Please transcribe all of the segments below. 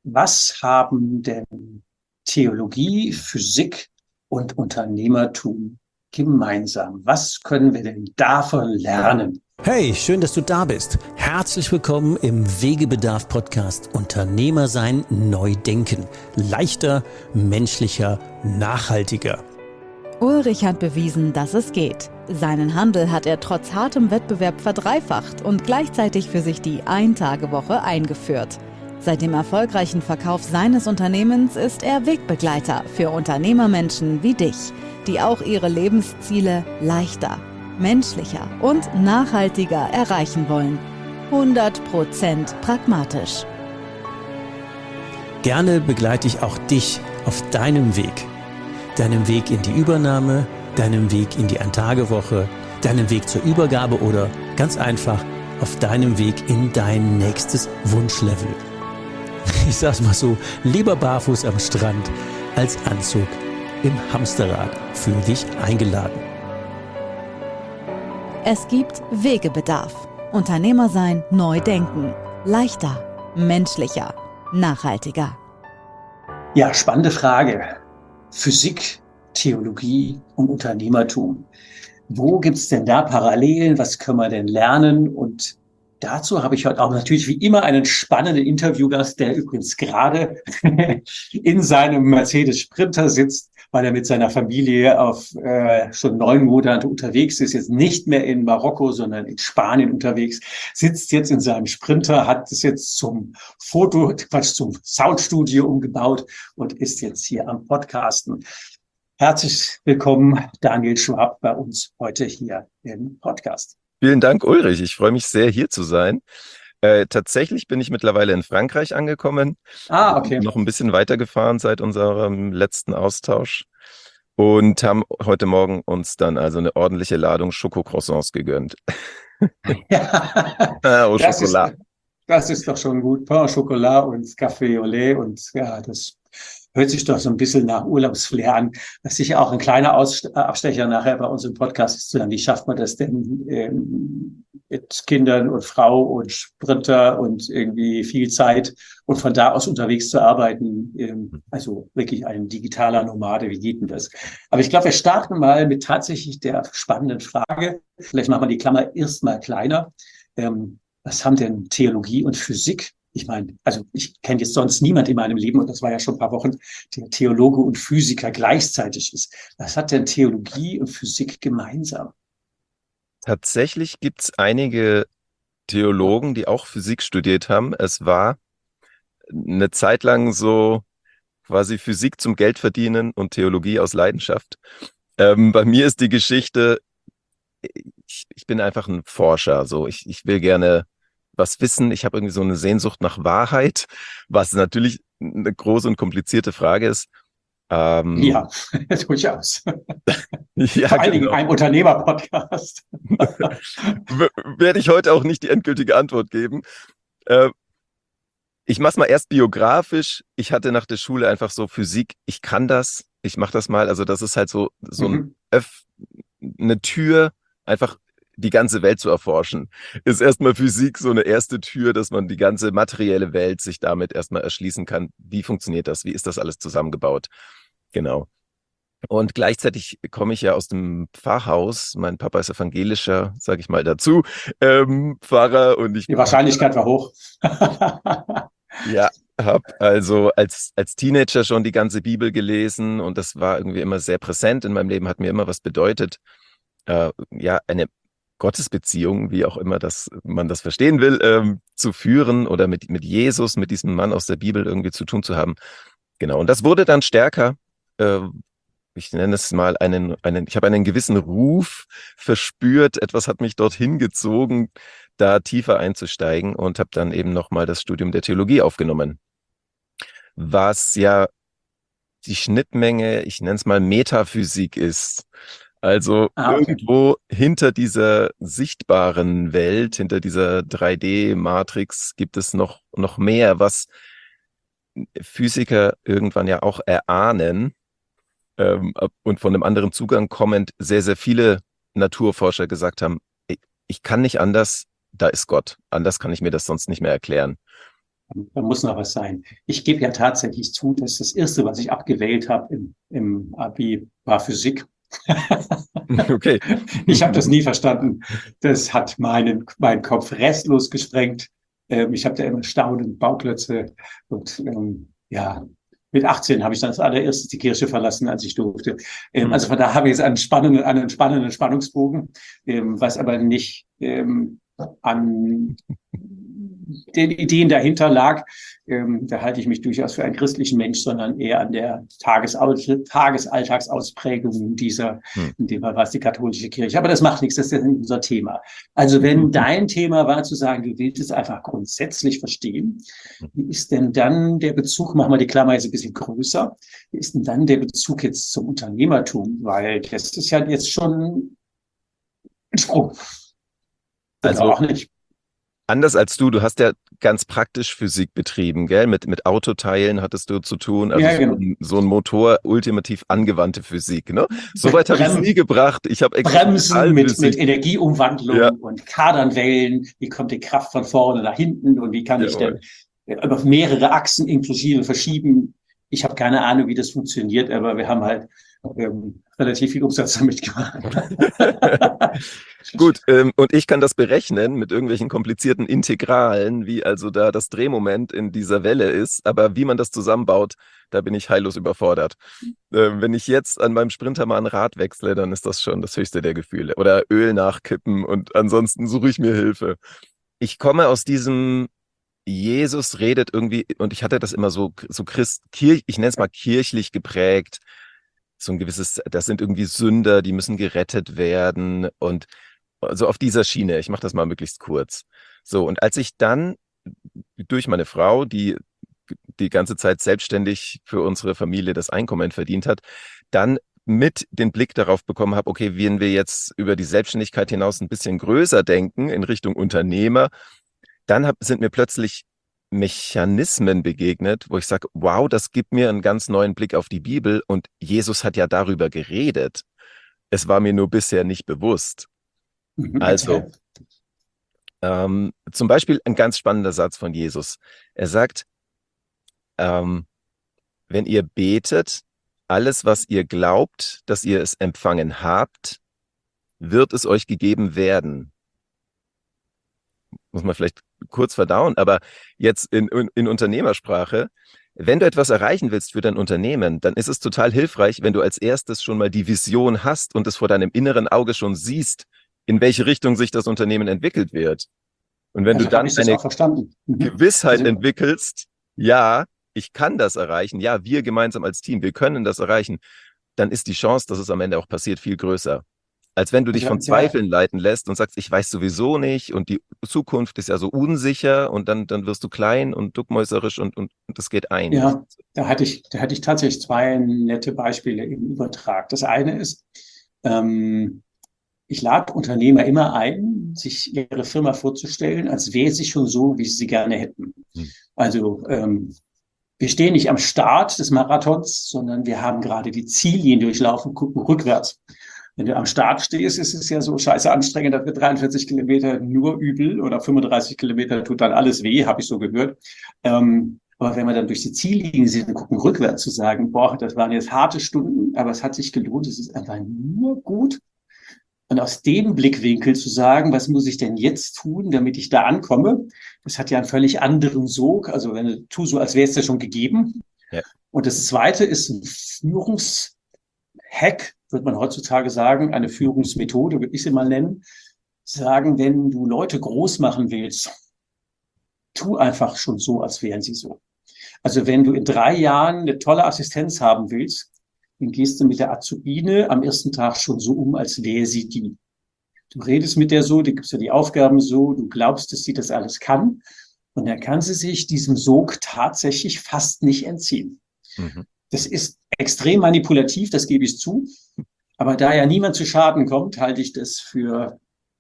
Was haben denn Theologie, Physik und Unternehmertum gemeinsam? Was können wir denn davon lernen? Hey, schön, dass du da bist. Herzlich willkommen im Wegebedarf-Podcast Unternehmer sein, neu denken. Leichter, menschlicher, nachhaltiger. Ulrich hat bewiesen, dass es geht. Seinen Handel hat er trotz hartem Wettbewerb verdreifacht und gleichzeitig für sich die Ein-Tage-Woche eingeführt. Seit dem erfolgreichen Verkauf seines Unternehmens ist er Wegbegleiter für Unternehmermenschen wie dich, die auch ihre Lebensziele leichter, menschlicher und nachhaltiger erreichen wollen. 100% pragmatisch. Gerne begleite ich auch dich auf deinem Weg. Deinem Weg in die Übernahme, deinem Weg in die Ein-Tage-Woche, deinem Weg zur Übergabe oder ganz einfach auf deinem Weg in dein nächstes Wunschlevel. Ich sag's mal so, lieber barfuß am Strand als Anzug im Hamsterrad. Fühl dich eingeladen. Es gibt Wegebedarf. Unternehmer sein, neu denken. Leichter, menschlicher, nachhaltiger. Ja, spannende Frage. Physik, Theologie und Unternehmertum. Wo gibt's denn da Parallelen? Was können wir denn lernen? Und dazu habe ich heute auch natürlich wie immer einen spannenden Interviewgast, der übrigens gerade in seinem Mercedes Sprinter sitzt, weil er mit seiner Familie auf schon 9 Monate unterwegs ist, jetzt nicht mehr in Marokko, sondern in Spanien unterwegs, sitzt jetzt in seinem Sprinter, hat es jetzt zum Soundstudio umgebaut und ist jetzt hier am Podcasten. Herzlich willkommen, Daniel Schwab, bei uns heute hier im Podcast. Vielen Dank, Ulrich. Ich freue mich sehr, hier zu sein. Tatsächlich bin ich mittlerweile in Frankreich angekommen. Okay. Noch ein bisschen weitergefahren seit unserem letzten Austausch und haben heute Morgen uns dann also eine ordentliche Ladung Schokocroissants gegönnt. Ja, Au Chocolat. das ist doch schon gut. Pain au Chocolat und Café au lait und ja, das hört sich doch so ein bisschen nach Urlaubsflair an. Das ist sicher auch ein kleiner Abstecher nachher bei uns im Podcast ist zu sagen, wie schafft man das denn mit Kindern und Frau und Sprinter und irgendwie viel Zeit und von da aus unterwegs zu arbeiten. Also wirklich ein digitaler Nomade, wie geht denn das? Aber ich glaube, wir starten mal mit tatsächlich der spannenden Frage. Vielleicht machen wir die Klammer erstmal kleiner. Was haben denn Theologie und Physik? Ich meine, also ich kenne jetzt sonst niemand in meinem Leben, und das war ja schon ein paar Wochen, der Theologe und Physiker gleichzeitig ist. Was hat denn Theologie und Physik gemeinsam? Tatsächlich gibt es einige Theologen, die auch Physik studiert haben. Es war eine Zeit lang so quasi Physik zum Geldverdienen und Theologie aus Leidenschaft. Bei mir ist die Geschichte, ich bin einfach ein Forscher. So, ich will gerne was wissen. Ich habe irgendwie so eine Sehnsucht nach Wahrheit, was natürlich eine große und komplizierte Frage ist. Ja, durchaus. Ja, vor allen Dingen genau. einem Unternehmer-Podcast. Werde ich heute auch nicht die endgültige Antwort geben. Ich mache es mal erst biografisch. Ich hatte nach der Schule einfach so Physik, ich kann das, ich mache das mal. Also das ist halt so eine Tür, einfach die ganze Welt zu erforschen. Ist erstmal Physik so eine erste Tür, dass man die ganze materielle Welt sich damit erstmal erschließen kann. Wie funktioniert das? Wie ist das alles zusammengebaut? Genau. Und gleichzeitig komme ich ja aus dem Pfarrhaus. Mein Papa ist evangelischer, sage ich mal dazu, Pfarrer. Und ich Die Wahrscheinlichkeit war hoch. ja, habe also als Teenager schon die ganze Bibel gelesen und das war irgendwie immer sehr präsent in meinem Leben, hat mir immer was bedeutet. Ja, eine Gottesbeziehung, wie auch immer man das verstehen will, zu führen oder mit Jesus, mit diesem Mann aus der Bibel irgendwie zu tun zu haben. Genau, und das wurde dann stärker. Ich nenne es mal ich habe einen gewissen Ruf verspürt. Etwas hat mich dorthin gezogen, da tiefer einzusteigen und habe dann eben nochmal das Studium der Theologie aufgenommen. Was ja die Schnittmenge, ich nenne es mal Metaphysik ist. Also Okay. irgendwo hinter dieser sichtbaren Welt, hinter dieser 3D-Matrix gibt es noch mehr, was Physiker irgendwann ja auch erahnen und von einem anderen Zugang kommend sehr, sehr viele Naturforscher gesagt haben, ich kann nicht anders, da ist Gott. Anders kann ich mir das sonst nicht mehr erklären. Da muss noch was sein. Ich gebe ja tatsächlich zu, dass das Erste, was ich abgewählt habe im Abi, war Physik. Okay. Ich habe das nie verstanden. Das hat meinen Kopf restlos gesprengt. Ich habe da immer staunend Bauklötze. Und ja, mit 18 habe ich dann als allererstes die Kirche verlassen, als ich durfte. Also von da habe ich jetzt einen spannenden Spannungsbogen, was aber nicht an den Ideen dahinter lag. Da halte ich mich durchaus für einen christlichen Mensch, sondern eher an der Tagesalltagsausprägung dieser, in dem Fall war es die katholische Kirche. Aber das macht nichts, das ist ja nicht unser Thema. Also wenn dein Thema war zu sagen, du willst es einfach grundsätzlich verstehen, wie ist denn dann der Bezug, machen wir die Klammer jetzt ein bisschen größer, wie ist denn dann der Bezug jetzt zum Unternehmertum? Weil das ist ja jetzt schon ein Sprung. Also auch nicht. Anders als du hast ja ganz praktisch Physik betrieben, gell? Mit Autoteilen hattest du zu tun, also Ja, genau. so ein Motor, ultimativ angewandte Physik, ne? Soweit habe ich es nie gebracht. Ich habe Bremsen mit Energieumwandlung ja. und Kardanwellen, wie kommt die Kraft von vorne nach hinten und wie kann ich denn über mehrere Achsen inklusive verschieben? Ich habe keine Ahnung, wie das funktioniert, aber wir haben halt relativ viel Umsatz damit gemacht. Gut, und ich kann das berechnen mit irgendwelchen komplizierten Integralen, wie also da das Drehmoment in dieser Welle ist, aber wie man das zusammenbaut, da bin ich heillos überfordert. Wenn ich jetzt an meinem Sprinter mal ein Rad wechsle, dann ist das schon das höchste der Gefühle. Oder Öl nachkippen und ansonsten suche ich mir Hilfe. Ich komme aus diesem Jesus redet irgendwie, und ich hatte das immer so ich nenne es mal kirchlich geprägt, so ein gewisses, das sind irgendwie Sünder, die müssen gerettet werden und so auf dieser Schiene. Ich mache das mal möglichst kurz. So, und als ich dann durch meine Frau, die die ganze Zeit selbstständig für unsere Familie das Einkommen verdient hat, dann mit den Blick darauf bekommen habe, okay, wenn wir jetzt über die Selbstständigkeit hinaus ein bisschen größer denken in Richtung Unternehmer, dann sind mir plötzlich Mechanismen begegnet, wo ich sage, wow, das gibt mir einen ganz neuen Blick auf die Bibel und Jesus hat ja darüber geredet. Es war mir nur bisher nicht bewusst. Also, zum Beispiel ein ganz spannender Satz von Jesus. Er sagt, wenn ihr betet, alles, was ihr glaubt, dass ihr es empfangen habt, wird es euch gegeben werden. Muss man vielleicht kurz verdauen, aber jetzt in Unternehmersprache, wenn du etwas erreichen willst für dein Unternehmen, dann ist es total hilfreich, wenn du als erstes schon mal die Vision hast und es vor deinem inneren Auge schon siehst, in welche Richtung sich das Unternehmen entwickelt wird. Und wenn du dann eine Gewissheit entwickelst, ja, ich kann das erreichen, ja, wir gemeinsam als Team, wir können das erreichen, dann ist die Chance, dass es am Ende auch passiert, viel größer. Als wenn du dich von Zweifeln leiten lässt und sagst, ich weiß sowieso nicht und die Zukunft ist ja so unsicher und dann wirst du klein und duckmäuserisch und das geht ein. Ja, da hatte ich tatsächlich zwei nette Beispiele im Übertrag. Das eine ist, ich lade Unternehmer immer ein, sich ihre Firma vorzustellen, als wäre sie schon so, wie sie sie gerne hätten. Also wir stehen nicht am Start des Marathons, sondern wir haben gerade die Ziellinie durchlaufen, gucken rückwärts. Wenn du am Start stehst, ist es ja so scheiße anstrengend, dass wir 43 Kilometer nur übel oder 35 Kilometer tut dann alles weh, habe ich so gehört. Aber wenn wir dann durch die Ziellinie sind und gucken rückwärts, zu sagen, boah, das waren jetzt harte Stunden, aber es hat sich gelohnt, es ist einfach nur gut. Und aus dem Blickwinkel zu sagen, was muss ich denn jetzt tun, damit ich da ankomme, das hat ja einen völlig anderen Sog. Also wenn du tust so, als wäre es ja schon gegeben. Ja. Und das Zweite ist ein Führungshack, würde man heutzutage sagen, eine Führungsmethode, würde ich sie mal nennen. Sagen, wenn du Leute groß machen willst, tu einfach schon so, als wären sie so. Also wenn du in 3 Jahren eine tolle Assistenz haben willst, dann gehst du mit der Azubine am ersten Tag schon so um, als wäre sie die. Du redest mit der so, du gibst ihr die Aufgaben so, du glaubst, dass sie das alles kann. Und dann kann sie sich diesem Sog tatsächlich fast nicht entziehen. Mhm. Das ist extrem manipulativ, das gebe ich zu. Aber da ja niemand zu Schaden kommt, halte ich das für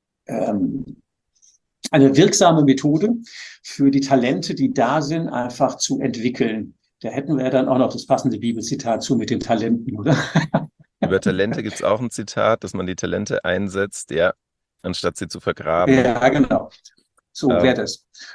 eine wirksame Methode für die Talente, die da sind, einfach zu entwickeln. Da hätten wir ja dann auch noch das passende Bibelzitat zu mit den Talenten, oder? Über Talente gibt es auch ein Zitat, dass man die Talente einsetzt, ja, anstatt sie zu vergraben. Ja, genau. So wäre das.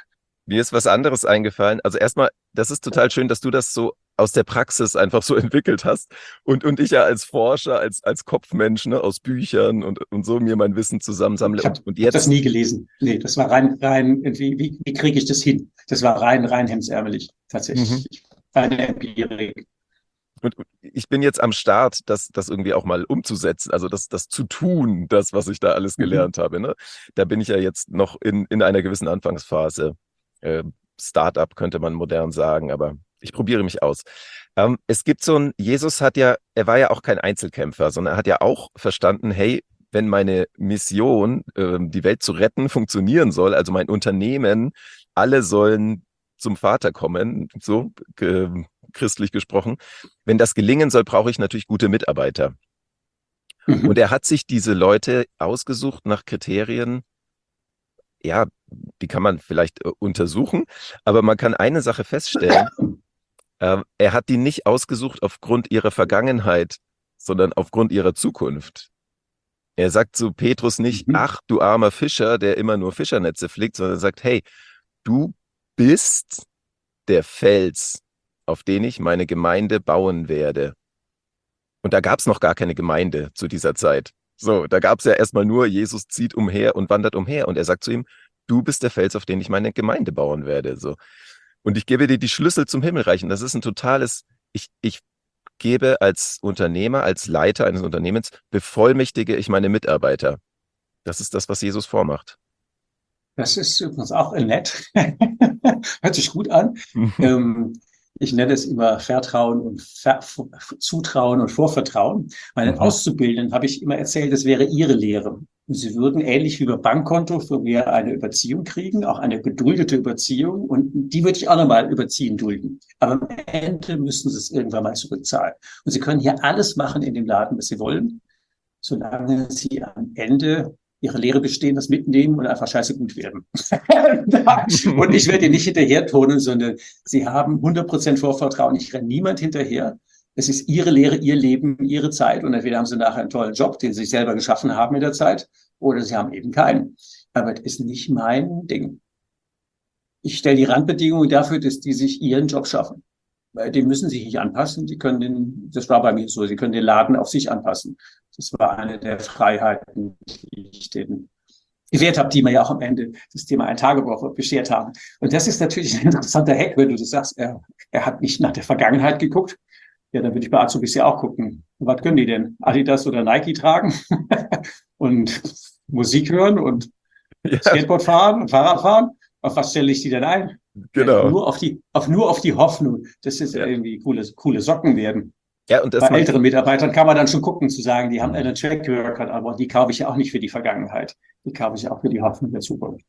Mir ist was anderes eingefallen. Also erstmal, das ist total schön, dass du das so aus der Praxis einfach so entwickelt hast und ich ja als Forscher, als Kopfmensch, ne, aus Büchern und so mir mein Wissen zusammensammle. Ich habe Und hab das jetzt, nie gelesen. Nee, das war rein, wie kriege ich das hin? Das war rein hemdsärmelig, mhm. tatsächlich. Reine Empirik. Und ich bin jetzt am Start, das irgendwie auch mal umzusetzen, also das zu tun, das, was ich da alles gelernt habe. Ne? Da bin ich ja jetzt noch in einer gewissen Anfangsphase. Startup könnte man modern sagen, aber ich probiere mich aus. Es gibt Jesus er war ja auch kein Einzelkämpfer, sondern er hat ja auch verstanden, hey, wenn meine Mission, die Welt zu retten, funktionieren soll, also mein Unternehmen, alle sollen zum Vater kommen, so christlich gesprochen. Wenn das gelingen soll, brauche ich natürlich gute Mitarbeiter. Und er hat sich diese Leute ausgesucht nach Kriterien, ja, die kann man vielleicht untersuchen, aber man kann eine Sache feststellen, er hat die nicht ausgesucht aufgrund ihrer Vergangenheit, sondern aufgrund ihrer Zukunft. Er sagt zu Petrus nicht, ach, du armer Fischer, der immer nur Fischernetze flickt, sondern er sagt, hey, du bist der Fels, auf den ich meine Gemeinde bauen werde. Und da gab es noch gar keine Gemeinde zu dieser Zeit. So, da gab es ja erstmal nur, Jesus zieht umher und wandert umher. Und er sagt zu ihm, du bist der Fels, auf den ich meine Gemeinde bauen werde. So. Und ich gebe dir die Schlüssel zum Himmelreich. Und das ist ein totales, ich gebe als Unternehmer, als Leiter eines Unternehmens, bevollmächtige ich meine Mitarbeiter. Das ist das, was Jesus vormacht. Das ist übrigens auch nett. Hört sich gut an. Ich nenne es immer Vertrauen und Zutrauen und Vorvertrauen. Meinen Auszubildenden habe ich immer erzählt, das wäre ihre Lehre. Und sie würden ähnlich wie über Bankkonto von mir eine Überziehung kriegen, auch eine geduldete Überziehung. Und die würde ich auch nochmal überziehen dulden. Aber am Ende müssen sie es irgendwann mal zurückzahlen. Und sie können hier alles machen in dem Laden, was sie wollen, solange sie am Ende ihre Lehre bestehen, das mitnehmen und einfach scheiße gut werden. Und ich werde ihr nicht hinterher turnen, sondern sie haben 100% Vorvertrauen. Ich renne niemand hinterher. Es ist ihre Lehre, ihr Leben, ihre Zeit. Und entweder haben sie nachher einen tollen Job, den sie sich selber geschaffen haben in der Zeit, oder sie haben eben keinen. Aber das ist nicht mein Ding. Ich stelle die Randbedingungen dafür, dass die sich ihren Job schaffen. Weil dem müssen sie sich nicht anpassen. Die können das war bei mir so, sie können den Laden auf sich anpassen. Das war eine der Freiheiten, die ich denen gewährt habe, die mir ja auch am Ende das Thema Ein-Tage-Woche beschert haben. Und das ist natürlich ein interessanter Hack, wenn du das sagst, er hat nicht nach der Vergangenheit geguckt. Ja, dann würde ich bei Azubis ja auch gucken. Was können die denn? Adidas oder Nike tragen und Musik hören und Skateboard fahren und Fahrrad fahren? Auf was stelle ich die denn ein? Genau. Nur auf die Hoffnung, dass es irgendwie coole Socken werden. Ja, und bei älteren Mitarbeitern kann man dann schon gucken, zu sagen, die haben einen Track Record, aber die kaufe ich ja auch nicht für die Vergangenheit. Die kaufe ich auch für die Hoffnung der Zukunft.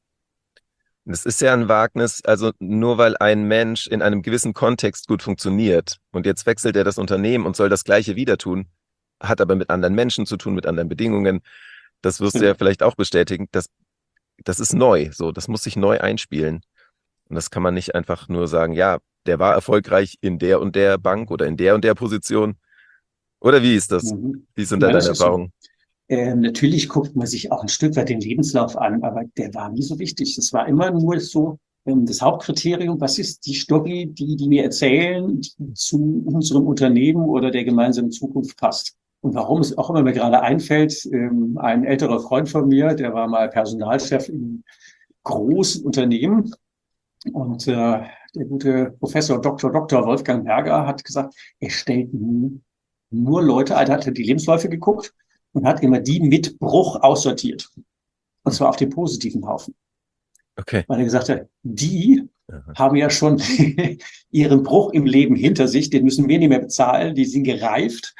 Das ist ja ein Wagnis, also nur weil ein Mensch in einem gewissen Kontext gut funktioniert und jetzt wechselt er das Unternehmen und soll das Gleiche wieder tun, hat aber mit anderen Menschen zu tun, mit anderen Bedingungen. Das wirst du ja vielleicht auch bestätigen. Das ist neu, so, das muss sich neu einspielen. Und das kann man nicht einfach nur sagen, ja, der war erfolgreich in der und der Bank oder in der und der Position. Oder wie ist das? Wie sind da deine Erfahrungen? So. Natürlich guckt man sich auch ein Stück weit den Lebenslauf an, aber der war nie so wichtig. Es war immer nur so das Hauptkriterium, was ist die Story, die mir erzählen, die zu unserem Unternehmen oder der gemeinsamen Zukunft passt. Und warum es auch immer mir gerade einfällt, ein älterer Freund von mir, der war mal Personalchef in großen Unternehmen. Und der gute Professor Dr. Wolfgang Berger hat gesagt, er stellt nur Leute, er hat die Lebensläufe geguckt und hat immer die mit Bruch aussortiert. Und zwar auf den positiven Haufen. Okay. Weil er gesagt hat, die haben ja schon ihren Bruch im Leben hinter sich, den müssen wir nicht mehr bezahlen, die sind gereift.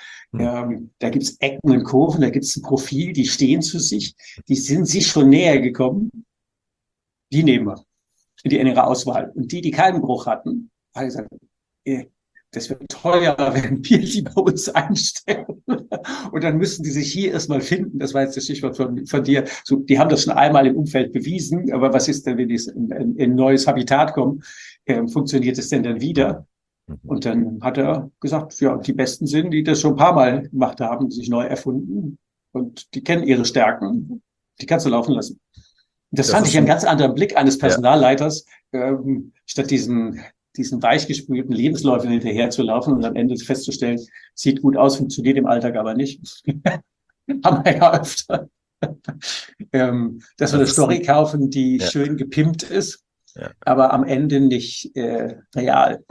Da gibt's Ecken und Kurven, da gibt's ein Profil, die stehen zu sich, die sind sich schon näher gekommen. Die nehmen wir in die engere Auswahl. Und die keinen Bruch hatten, haben gesagt, das wird teuer, wenn wir die bei uns einstellen. Und dann müssen die sich hier erstmal finden. Das war jetzt das Stichwort von dir. So, die haben das schon einmal im Umfeld bewiesen. Aber was ist denn, wenn die in ein neues Habitat kommen? Funktioniert es denn dann wieder? Und dann hat er gesagt, ja, die Besten sind, die das schon ein paar Mal gemacht haben, sich neu erfunden. Und die kennen ihre Stärken. Die kannst du laufen lassen. Das fand ich einen ganz anderen Blick eines Personalleiters, statt diesen weichgespülten Lebensläufen hinterher zu laufen und am Ende festzustellen, sieht gut aus, funktioniert im Alltag aber nicht. Haben wir ja öfter. Dass wir eine Story kaufen, die schön gepimpt ist, aber am Ende nicht real.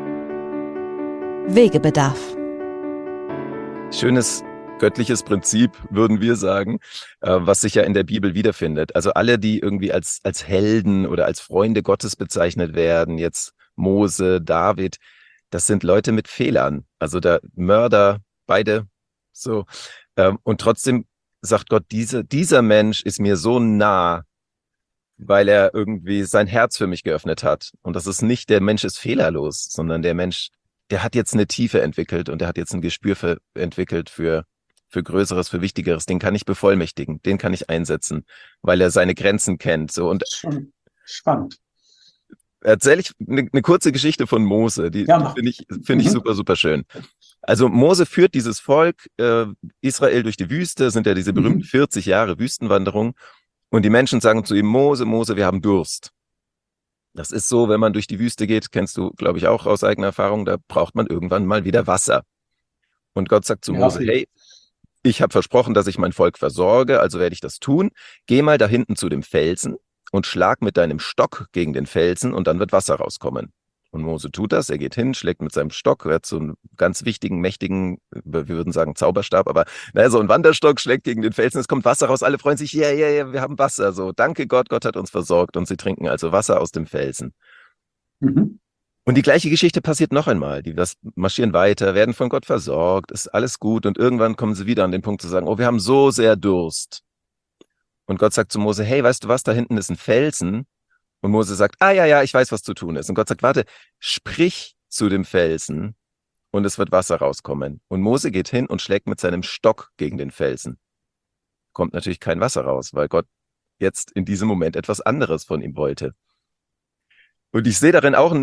Wegebedarf. Schönes göttliches Prinzip, würden wir sagen, was sich ja in der Bibel wiederfindet. Also alle, die irgendwie als Helden oder als Freunde Gottes bezeichnet werden, jetzt Mose, David, das sind Leute mit Fehlern. Also der Mörder, beide so. Und trotzdem sagt Gott, dieser Mensch ist mir so nah, weil er irgendwie sein Herz für mich geöffnet hat. Und das ist nicht, der Mensch ist fehlerlos, sondern der Mensch, der hat jetzt eine Tiefe entwickelt und der hat jetzt ein Gespür entwickelt für Größeres, für Wichtigeres. Den kann ich bevollmächtigen, den kann ich einsetzen, weil er seine Grenzen kennt. So, und schon spannend. Erzähle ich eine kurze Geschichte von Mose, die finde ich super, super schön. Also Mose führt dieses Volk Israel durch die Wüste, sind ja diese berühmten 40 Jahre Wüstenwanderung, und die Menschen sagen zu ihm, Mose, Mose, wir haben Durst. Das ist so, wenn man durch die Wüste geht, kennst du, glaube ich, auch aus eigener Erfahrung, da braucht man irgendwann mal wieder Wasser. Und Gott sagt zu Mose, hey, ich habe versprochen, dass ich mein Volk versorge, also werde ich das tun. Geh mal da hinten zu dem Felsen und schlag mit deinem Stock gegen den Felsen und dann wird Wasser rauskommen. Und Mose tut das, er geht hin, schlägt mit seinem Stock, er hat so einen ganz wichtigen, mächtigen, wir würden sagen Zauberstab, aber so ein Wanderstock, schlägt gegen den Felsen, es kommt Wasser raus, alle freuen sich, ja, wir haben Wasser, so, danke Gott, Gott hat uns versorgt, und sie trinken also Wasser aus dem Felsen. Und die gleiche Geschichte passiert noch einmal, die marschieren weiter, werden von Gott versorgt, ist alles gut, und irgendwann kommen sie wieder an den Punkt zu sagen, oh, wir haben so sehr Durst. Und Gott sagt zu Mose, hey, weißt du was, da hinten ist ein Felsen. Und Mose sagt, ja, ich weiß, was zu tun ist. Und Gott sagt, warte, sprich zu dem Felsen und es wird Wasser rauskommen. Und Mose geht hin und schlägt mit seinem Stock gegen den Felsen. Kommt natürlich kein Wasser raus, weil Gott jetzt in diesem Moment etwas anderes von ihm wollte. Und ich sehe darin auch eine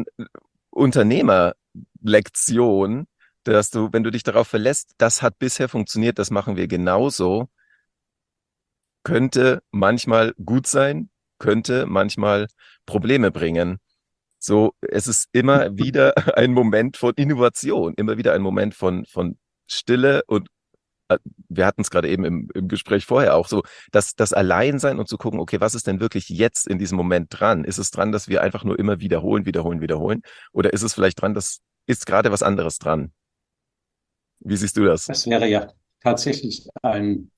Unternehmerlektion, dass du, wenn du dich darauf verlässt, das hat bisher funktioniert, das machen wir genauso, könnte manchmal gut sein, könnte manchmal Probleme bringen. So, es ist immer wieder ein Moment von Innovation, immer wieder ein Moment von Stille, und wir hatten es gerade eben im Gespräch vorher auch so, das Alleinsein und zu gucken, okay, was ist denn wirklich jetzt in diesem Moment dran? Ist es dran, dass wir einfach nur immer wiederholen? Oder ist es vielleicht dran, dass ist gerade was anderes dran? Wie siehst du das? Das wäre ja tatsächlich einen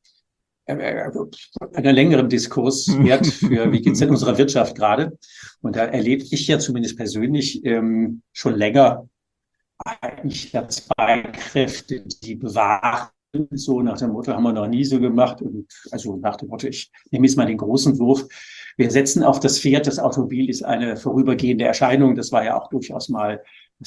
längeren Diskurs wert für, wie geht es in unserer Wirtschaft gerade? Und da erlebe ich ja zumindest persönlich schon länger eigentlich zwei Kräfte, die bewahren, so nach dem Motto, haben wir noch nie so gemacht. Und also nach dem Motto, ich nehme jetzt mal den großen Wurf. Wir setzen auf das Pferd, das Automobil ist eine vorübergehende Erscheinung. Das war ja auch durchaus mal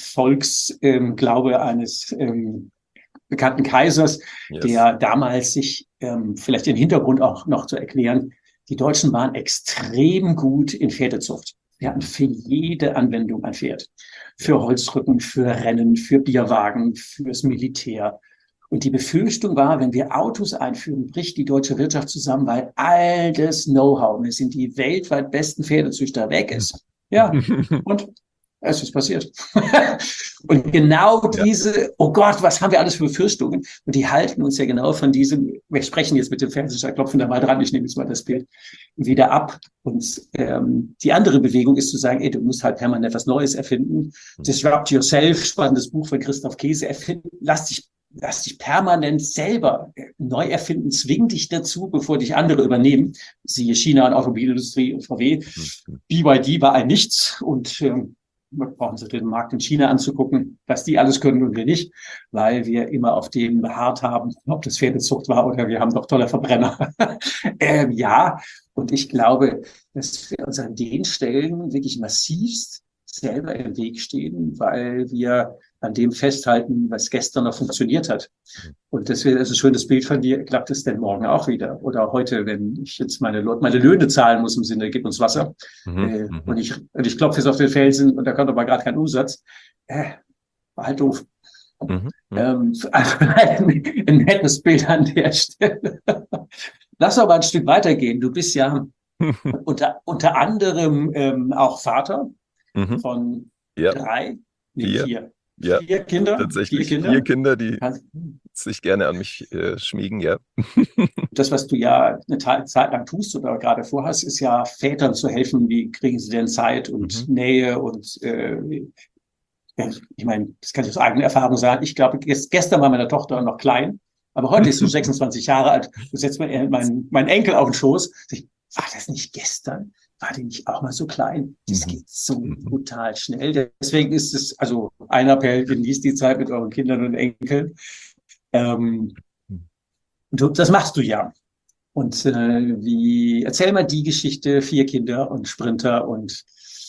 Volksglaube eines bekannten Kaisers, der damals sich, vielleicht den Hintergrund auch noch zu erklären, die Deutschen waren extrem gut in Pferdezucht. Wir hatten für jede Anwendung ein Pferd. Für Holzrücken, für Rennen, für Bierwagen, fürs Militär. Und die Befürchtung war, wenn wir Autos einführen, bricht die deutsche Wirtschaft zusammen, weil all das Know-how, wir sind die weltweit besten Pferdezüchter, weg ist. Ja, und es ist passiert. Und genau diese, oh Gott, was haben wir alles für Befürchtungen? Und die halten uns ja genau von diesem, wir sprechen jetzt mit dem Fernseher, klopfen da mal dran, ich nehme jetzt mal das Bild wieder ab. Und die andere Bewegung ist zu sagen, du musst halt permanent was Neues erfinden. Disrupt Yourself, spannendes Buch von Christoph Käse, lass dich permanent selber neu erfinden, zwing dich dazu, bevor dich andere übernehmen. Siehe China und Automobilindustrie und VW. BYD war ein Nichts, und brauchen Sie den Markt in China anzugucken, was die alles können und wir nicht, weil wir immer auf dem beharrt haben, ob das Pferdezucht war oder wir haben doch tolle Verbrenner. Ja, und ich glaube, dass wir uns an den Stellen wirklich massivst selber im Weg stehen, weil wir an dem festhalten, was gestern noch funktioniert hat. Und deswegen ist ein schönes Bild von dir. Klappt es denn morgen auch wieder? Oder heute, wenn ich jetzt meine Löhne zahlen muss im Sinne, gib uns Wasser. Und ich klopfe jetzt auf den Felsen und da kommt aber gerade kein Umsatz. War halt doof. Also ein nettes Bild an der Stelle. Lass aber ein Stück weitergehen. Du bist ja unter anderem auch Vater von Ja. 3, nee, 4. 4. Ja, 4 Kinder. tatsächlich 4 Kinder. 4 Kinder, die Kannst- sich gerne an mich schmiegen, ja. Das, was du ja eine Zeit lang tust oder gerade vorhast, ist ja Vätern zu helfen. Wie kriegen sie denn Zeit und Nähe und ja, ich meine, das kann ich aus eigener Erfahrung sagen. Ich glaube, gestern war meine Tochter noch klein, aber heute ist sie 26 Jahre alt. Du setzt mir meinen Enkel auf den Schoß. War das nicht gestern? War die nicht auch mal so klein? Das geht so brutal schnell. Deswegen ist es, also ein Appell, genießt die Zeit mit euren Kindern und Enkeln. Das machst du ja. Und erzähl mal die Geschichte, 4 Kinder und Sprinter und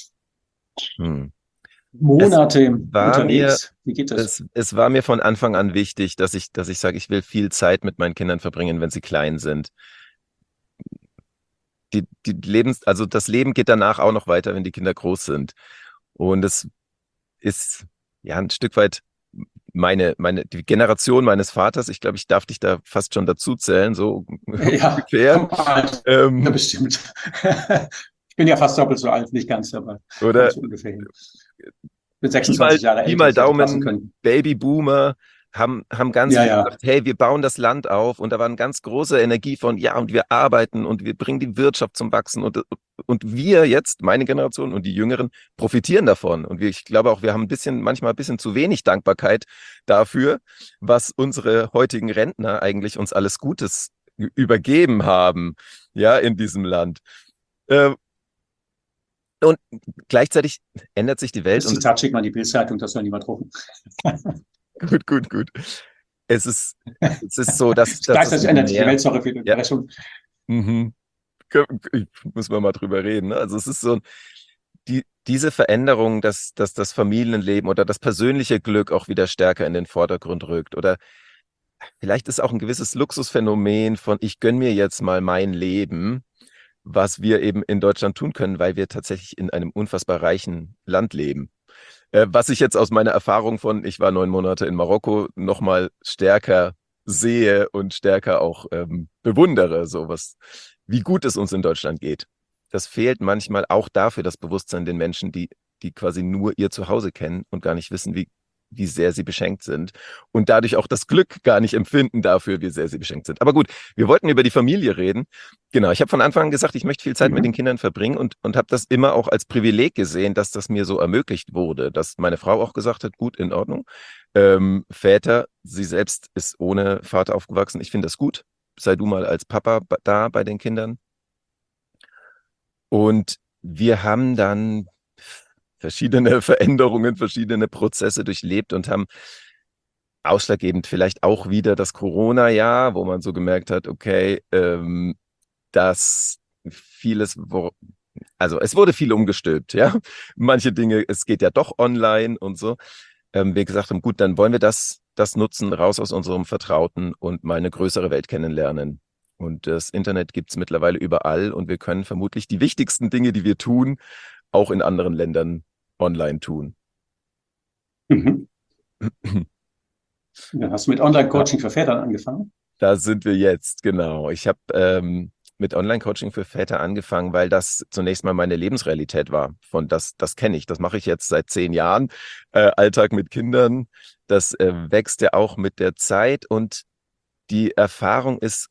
Monate unterwegs. Wie geht das? Es war mir von Anfang an wichtig, dass ich sage, ich will viel Zeit mit meinen Kindern verbringen, wenn sie klein sind. Also das Leben geht danach auch noch weiter, wenn die Kinder groß sind. Und es ist ja ein Stück weit die Generation meines Vaters. Ich glaube, ich darf dich da fast schon dazu zählen, so ja, ungefähr. Ja, bestimmt. Ich bin ja fast doppelt so alt, nicht ganz, aber oder so ungefähr hin. Ich bin 26 Jahre älter. Pi mal Daumen, Babyboomer haben ganz viel gesagt, hey, wir bauen das Land auf, und da war eine ganz große Energie von, ja, und wir arbeiten und wir bringen die Wirtschaft zum Wachsen, und wir jetzt, meine Generation und die Jüngeren, profitieren davon. Und ich glaube auch, wir haben manchmal ein bisschen zu wenig Dankbarkeit dafür, was unsere heutigen Rentner eigentlich uns alles Gutes übergeben haben, ja, in diesem Land. Und gleichzeitig ändert sich die Welt. Das Zitat schickt man die Bildzeitung, das soll niemand drucken. Gut. Es ist so, dass... Ich weiß, das ändert sich die Welt, sorry für die Unterbrechung. Muss man mal drüber reden. Ne? Also es ist so, diese Veränderung, dass das Familienleben oder das persönliche Glück auch wieder stärker in den Vordergrund rückt. Oder vielleicht ist auch ein gewisses Luxusphänomen von, ich gönne mir jetzt mal mein Leben, was wir eben in Deutschland tun können, weil wir tatsächlich in einem unfassbar reichen Land leben. Was ich jetzt aus meiner Erfahrung von, ich war 9 Monate in Marokko, nochmal stärker sehe und stärker auch bewundere, wie gut es uns in Deutschland geht. Das fehlt manchmal auch dafür das Bewusstsein den Menschen, die quasi nur ihr Zuhause kennen und gar nicht wissen, wie sehr sie beschenkt sind und dadurch auch das Glück gar nicht empfinden dafür, wie sehr sie beschenkt sind. Aber gut, wir wollten über die Familie reden. Genau, ich habe von Anfang an gesagt, ich möchte viel Zeit mit den Kindern verbringen und habe das immer auch als Privileg gesehen, dass das mir so ermöglicht wurde, dass meine Frau auch gesagt hat, gut, in Ordnung. Väter, sie selbst ist ohne Vater aufgewachsen. Ich finde das gut. Sei du mal als Papa da bei den Kindern. Und wir haben dann verschiedene Veränderungen, verschiedene Prozesse durchlebt und haben ausschlaggebend vielleicht auch wieder das Corona-Jahr, wo man so gemerkt hat, okay, dass vieles, also es wurde viel umgestülpt, ja. Manche Dinge, es geht ja doch online und so. Wir gesagt haben, gut, dann wollen wir das nutzen, raus aus unserem Vertrauten und mal eine größere Welt kennenlernen. Und das Internet gibt es mittlerweile überall und wir können vermutlich die wichtigsten Dinge, die wir tun, auch in anderen Ländern online tun. Dann hast du mit Online-Coaching für Väter angefangen? Da sind wir jetzt, genau. Ich habe mit Online-Coaching für Väter angefangen, weil das zunächst mal meine Lebensrealität war. Das kenne ich, das mache ich jetzt seit 10 Jahren. Alltag mit Kindern, das wächst ja auch mit der Zeit und die Erfahrung ist,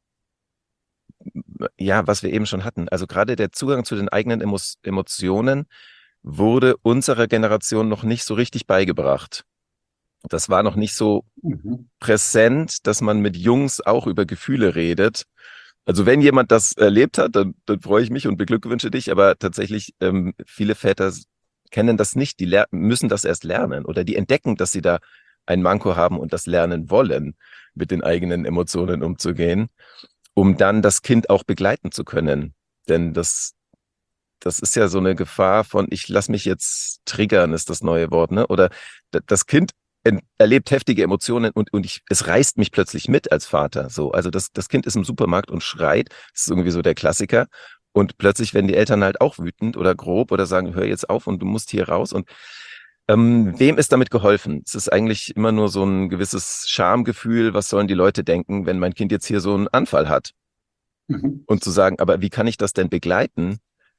ja, was wir eben schon hatten. Also gerade der Zugang zu den eigenen Emotionen wurde unserer Generation noch nicht so richtig beigebracht. Das war noch nicht so präsent, dass man mit Jungs auch über Gefühle redet. Also wenn jemand das erlebt hat, dann freue ich mich und beglückwünsche dich. Aber tatsächlich, viele Väter kennen das nicht. Die müssen das erst lernen oder die entdecken, dass sie da ein Manko haben und das lernen wollen, mit den eigenen Emotionen umzugehen, um dann das Kind auch begleiten zu können. Denn das ist ja so eine Gefahr von, ich lasse mich jetzt triggern, ist das neue Wort, ne? Oder das Kind erlebt heftige Emotionen und es reißt mich plötzlich mit als Vater. So, also das Kind ist im Supermarkt und schreit, das ist irgendwie so der Klassiker. Und plötzlich werden die Eltern halt auch wütend oder grob oder sagen, hör jetzt auf und du musst hier raus. Und wem ist damit geholfen? Es ist eigentlich immer nur so ein gewisses Schamgefühl, was sollen die Leute denken, wenn mein Kind jetzt hier so einen Anfall hat? Und zu sagen, aber wie kann ich das denn begleiten?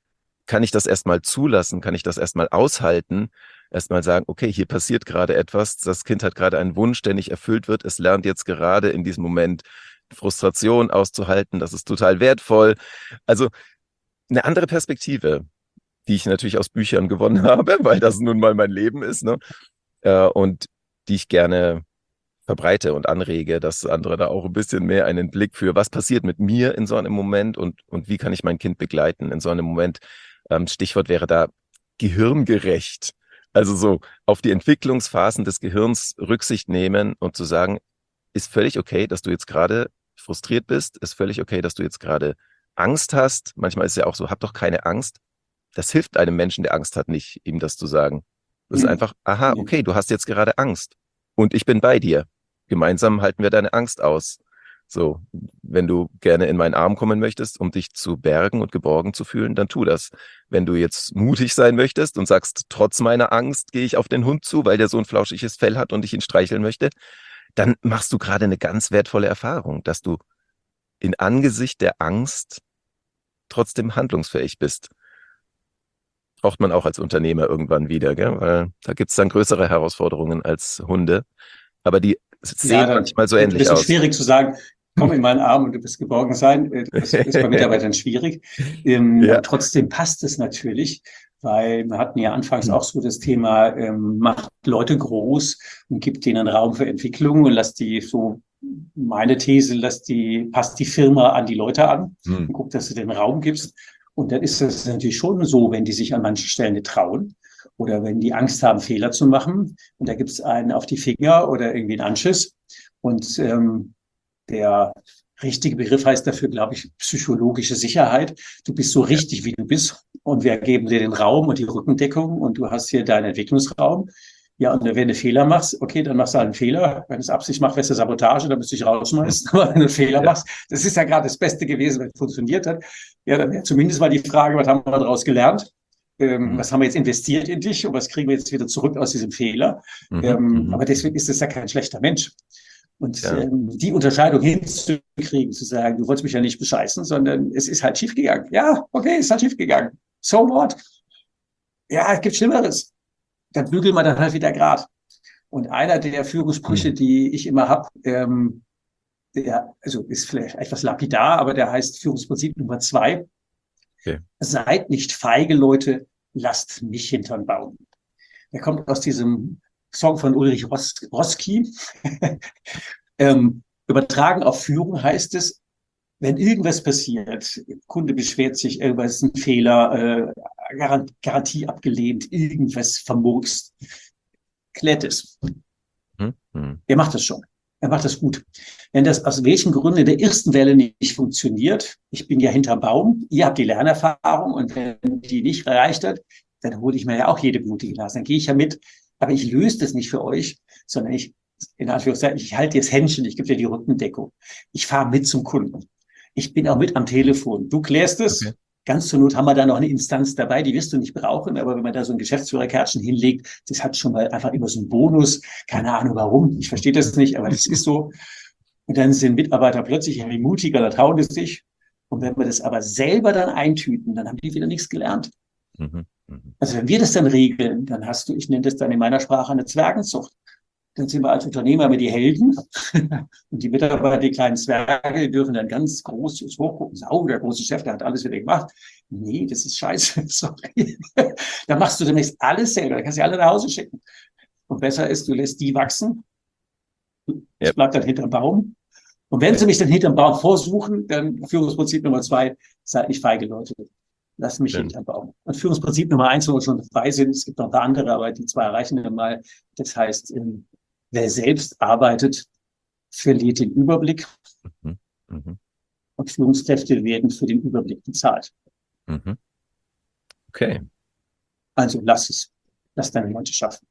kann ich das erstmal zulassen, kann ich das erstmal aushalten, erstmal sagen, okay, hier passiert gerade etwas, das Kind hat gerade einen Wunsch, der nicht erfüllt wird, es lernt jetzt gerade in diesem Moment Frustration auszuhalten, das ist total wertvoll. Also eine andere Perspektive, die ich natürlich aus Büchern gewonnen habe, weil das nun mal mein Leben ist, ne? Und die ich gerne verbreite und anrege, dass andere da auch ein bisschen mehr einen Blick für, was passiert mit mir in so einem Moment und wie kann ich mein Kind begleiten in so einem Moment. Stichwort wäre da gehirngerecht. Also so auf die Entwicklungsphasen des Gehirns Rücksicht nehmen und zu sagen, ist völlig okay, dass du jetzt gerade frustriert bist, ist völlig okay, dass du jetzt gerade Angst hast. Manchmal ist es ja auch so, hab doch keine Angst. Das hilft einem Menschen, der Angst hat, nicht, ihm das zu sagen. Das ist einfach, aha, okay, du hast jetzt gerade Angst und ich bin bei dir. Gemeinsam halten wir deine Angst aus. So, wenn du gerne in meinen Arm kommen möchtest, um dich zu bergen und geborgen zu fühlen, dann tu das. Wenn du jetzt mutig sein möchtest und sagst, trotz meiner Angst gehe ich auf den Hund zu, weil der so ein flauschiges Fell hat und ich ihn streicheln möchte, dann machst du gerade eine ganz wertvolle Erfahrung, dass du in Angesicht der Angst trotzdem handlungsfähig bist. Braucht man auch als Unternehmer irgendwann wieder, gell? Weil da gibt es dann größere Herausforderungen als Hunde. Aber die sehen manchmal so ähnlich aus. Es ist schwierig zu sagen, komm in meinen Arm und du bist geborgen sein. Das ist bei Mitarbeitern schwierig. Ja. Trotzdem passt es natürlich, weil wir hatten ja anfangs auch so das Thema, macht Leute groß und gibt denen Raum für Entwicklung und lasst die so, meine These, passt die Firma an die Leute an und guckt, dass du den Raum gibst. Und dann ist es natürlich schon so, wenn die sich an manchen Stellen nicht trauen oder wenn die Angst haben, Fehler zu machen. Und da gibt es einen auf die Finger oder irgendwie einen Anschiss. Und der richtige Begriff heißt dafür, glaube ich, psychologische Sicherheit. Du bist so richtig, wie du bist. Und wir geben dir den Raum und die Rückendeckung und du hast hier deinen Entwicklungsraum. Ja, und wenn du Fehler machst, okay, dann machst du halt einen Fehler. Wenn du es Absicht machst, wärst du Sabotage, dann müsst du dich rausschmeißen. Aber wenn du einen Fehler machst, das ist ja gerade das Beste gewesen, wenn es funktioniert hat. Ja, dann wäre zumindest mal die Frage, was haben wir daraus gelernt? Was haben wir jetzt investiert in dich und was kriegen wir jetzt wieder zurück aus diesem Fehler? Aber deswegen ist es ja kein schlechter Mensch. Und die Unterscheidung hinzukriegen, zu sagen, du wolltest mich ja nicht bescheißen, sondern es ist halt schiefgegangen. Ja, okay, ist halt schiefgegangen. So what? Ja, es gibt Schlimmeres. Dann bügeln wir dann halt wieder grad. Und einer der Führungssprüche, die ich immer habe, also ist vielleicht etwas lapidar, aber der heißt Führungsprinzip Nummer 2. Okay. Seid nicht feige, Leute, lasst mich hintern bauen. Der kommt aus diesem Song von Ulrich Roski. Übertragen auf Führung heißt es, wenn irgendwas passiert, Kunde beschwert sich, irgendwas ist ein Fehler, Garantie abgelehnt, irgendwas vermurkst, klärt es. Er macht das schon. Er macht das gut. Wenn das aus welchen Gründen in der ersten Welle nicht funktioniert, ich bin ja hinterm Baum, ihr habt die Lernerfahrung und wenn die nicht erreicht hat, dann hole ich mir ja auch jede blutige Nase. Dann gehe ich ja mit, aber ich löse das nicht für euch, sondern ich, in Anführungszeichen, ich halte dir das Händchen, ich gebe dir die Rückendeckung. Ich fahre mit zum Kunden. Ich bin auch mit am Telefon. Du klärst es. Okay. Ganz zur Not haben wir da noch eine Instanz dabei, die wirst du nicht brauchen. Aber wenn man da so ein Geschäftsführerkärtchen hinlegt, das hat schon mal einfach immer so einen Bonus. Keine Ahnung warum. Ich verstehe das nicht, aber das ist so. Und dann sind Mitarbeiter plötzlich irgendwie mutiger, da trauen die sich. Und wenn wir das aber selber dann eintüten, dann haben die wieder nichts gelernt. Also wenn wir das dann regeln, dann hast du, ich nenne das dann in meiner Sprache eine Zwergenzucht. Dann sind wir als Unternehmer immer die Helden und die Mitarbeiter, die kleinen Zwerge, die dürfen dann ganz groß hochgucken. Sau, der große Chef, der hat alles wieder gemacht. Nee, das ist scheiße, sorry. Dann machst du demnächst alles selber, dann kannst du alle nach Hause schicken. Und besser ist, du lässt die wachsen. Das bleibt dann hinterm Baum. Und wenn sie mich dann hinterm Baum vorsuchen, dann Führungsprinzip Nummer 2, seid nicht feige, Leute. Lass mich hinterm Baum. Und Führungsprinzip Nummer 1, wo wir schon dabei sind, es gibt noch ein paar andere, aber die 2 erreichen wir mal. Das heißt, wer selbst arbeitet, verliert den Überblick. Und Führungskräfte werden für den Überblick bezahlt. Okay. Also lass es. Lass deine Leute schaffen.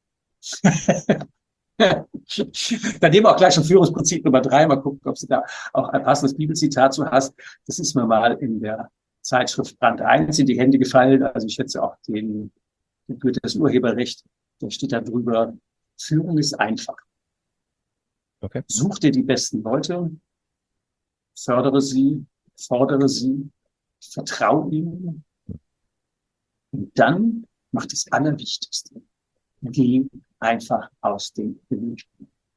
Dann nehmen wir auch gleich schon Führungsprinzip Nummer 3. Mal gucken, ob du da auch ein passendes Bibelzitat zu hast. Das ist mir mal in der Zeitschrift Brand 1 in die Hände gefallen. Also ich schätze auch den Goethes Urheberrecht. Da steht da drüber, Führung ist einfach. Okay. Such dir die besten Leute, fördere sie, fordere sie, vertraue ihnen Und dann macht das Allerwichtigste. Geh einfach aus dem Gemüse.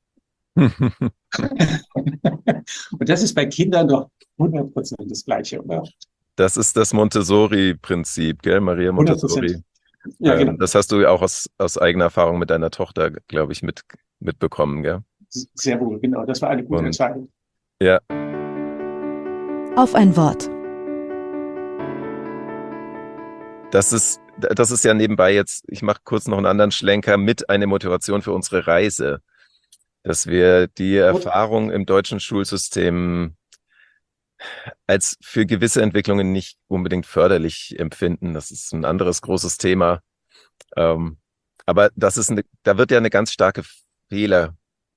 Und das ist bei Kindern doch 100% das Gleiche, oder? Das ist das Montessori-Prinzip, gell? Maria 100%. Montessori. Ja, genau. Das hast du ja auch aus eigener Erfahrung mit deiner Tochter, glaube ich, mitbekommen, gell? Sehr wohl, genau. Das war eine gute Entscheidung. Ja. Auf ein Wort. Das ist ja nebenbei jetzt, ich mache kurz noch einen anderen Schlenker, mit eine Motivation für unsere Reise, dass wir die Erfahrung im deutschen Schulsystem als für gewisse Entwicklungen nicht unbedingt förderlich empfinden. Das ist ein anderes großes Thema. Aber da wird ja eine ganz starke Fehlerkultur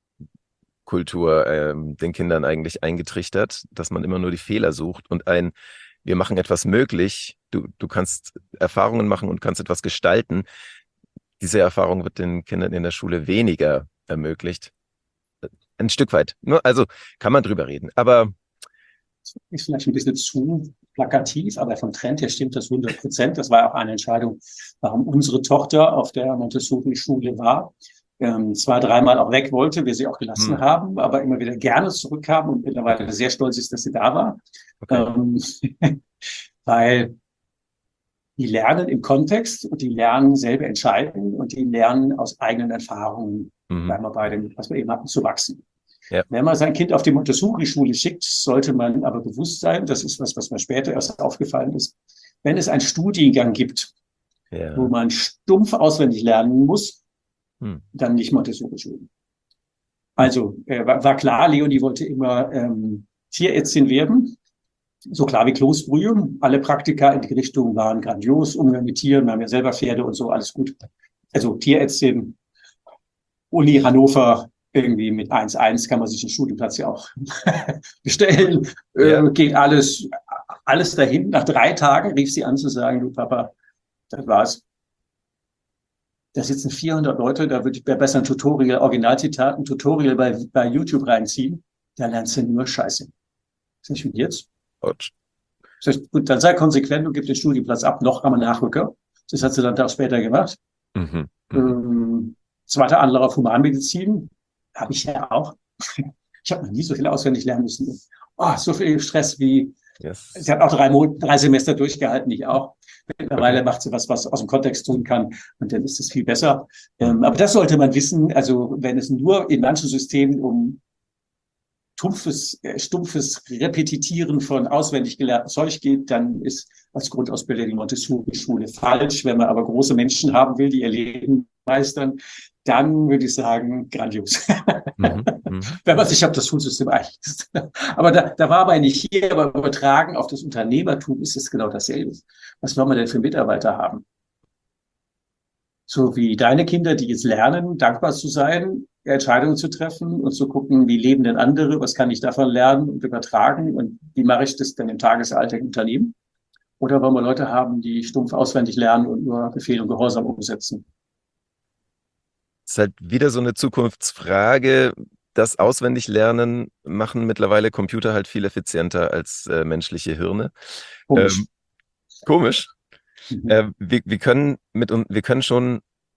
den Kindern eigentlich eingetrichtert, dass man immer nur die Fehler sucht und wir machen etwas möglich. Du kannst Erfahrungen machen und kannst etwas gestalten. Diese Erfahrung wird den Kindern in der Schule weniger ermöglicht. Ein Stück weit. Also kann man drüber reden. Aber ist vielleicht ein bisschen zu plakativ, aber vom Trend her stimmt das 100%. Das war auch eine Entscheidung, warum unsere Tochter auf der Montessori-Schule war. 2-, 3-mal auch weg wollte, wir sie auch gelassen haben, aber immer wieder gerne zurückkam und mittlerweile sehr stolz ist, dass sie da war. Okay. Weil die lernen im Kontext und die lernen selber entscheiden und die lernen aus eigenen Erfahrungen, bleiben wir bei dem, was wir eben hatten, zu wachsen. Ja. Wenn man sein Kind auf die Montessori-Schule schickt, sollte man aber bewusst sein, das ist was mir später erst aufgefallen ist, wenn es einen Studiengang gibt, wo man stumpf auswendig lernen muss, dann nicht Montessori-Schulen. Also war klar, Leonie wollte immer Tierärztin werden, so klar wie Kloßbrühe. Alle Praktika in die Richtung waren grandios, Umgang mit Tieren, wir haben ja selber Pferde und so, alles gut. Also Tierärztin, Uni Hannover, irgendwie mit 1,1 kann man sich den Studienplatz ja auch bestellen. Geht alles dahin. Nach 3 Tagen rief sie an zu sagen, du Papa, das war's. Da sitzen 400 Leute, da würde ich besser ein Tutorial, Originalzitat, ein Tutorial bei YouTube reinziehen. Da lernst du nur Scheiße. Was ist denn jetzt? Das heißt, gut, dann sei konsequent und gib den Studienplatz ab, noch am Nachrücker. Das hat sie dann Tag später gemacht. Zweiter Anlauf auf Humanmedizin. Habe ich ja auch. Ich habe noch nie so viel auswendig lernen müssen. Oh, so viel Stress wie. Yes. Sie hat auch 3 Semester durchgehalten, ich auch. Mittlerweile macht sie was aus dem Kontext tun kann und dann ist es viel besser. Aber das sollte man wissen. Also wenn es nur in manchen Systemen um stumpfes Repetitieren von auswendig gelernten Zeug geht, dann ist als Grundausbilder die Montessori-Schule falsch. Wenn man aber große Menschen haben will, die ihr Leben meistern, dann würde ich sagen, grandios. Wenn man sich auf das Schulsystem einigt. Aber da war aber nicht hier, aber übertragen auf das Unternehmertum ist es genau dasselbe. Was wollen wir denn für Mitarbeiter haben? So wie deine Kinder, die jetzt lernen, dankbar zu sein, Entscheidungen zu treffen und zu gucken, wie leben denn andere, was kann ich davon lernen und übertragen und wie mache ich das denn im Tagesalltag im Unternehmen? Oder wollen wir Leute haben, die stumpf auswendig lernen und nur Befehl und Gehorsam umsetzen? Das ist halt wieder so eine Zukunftsfrage. Das Auswendiglernen machen mittlerweile Computer halt viel effizienter als menschliche Hirne. Komisch. Komisch. Wir können schon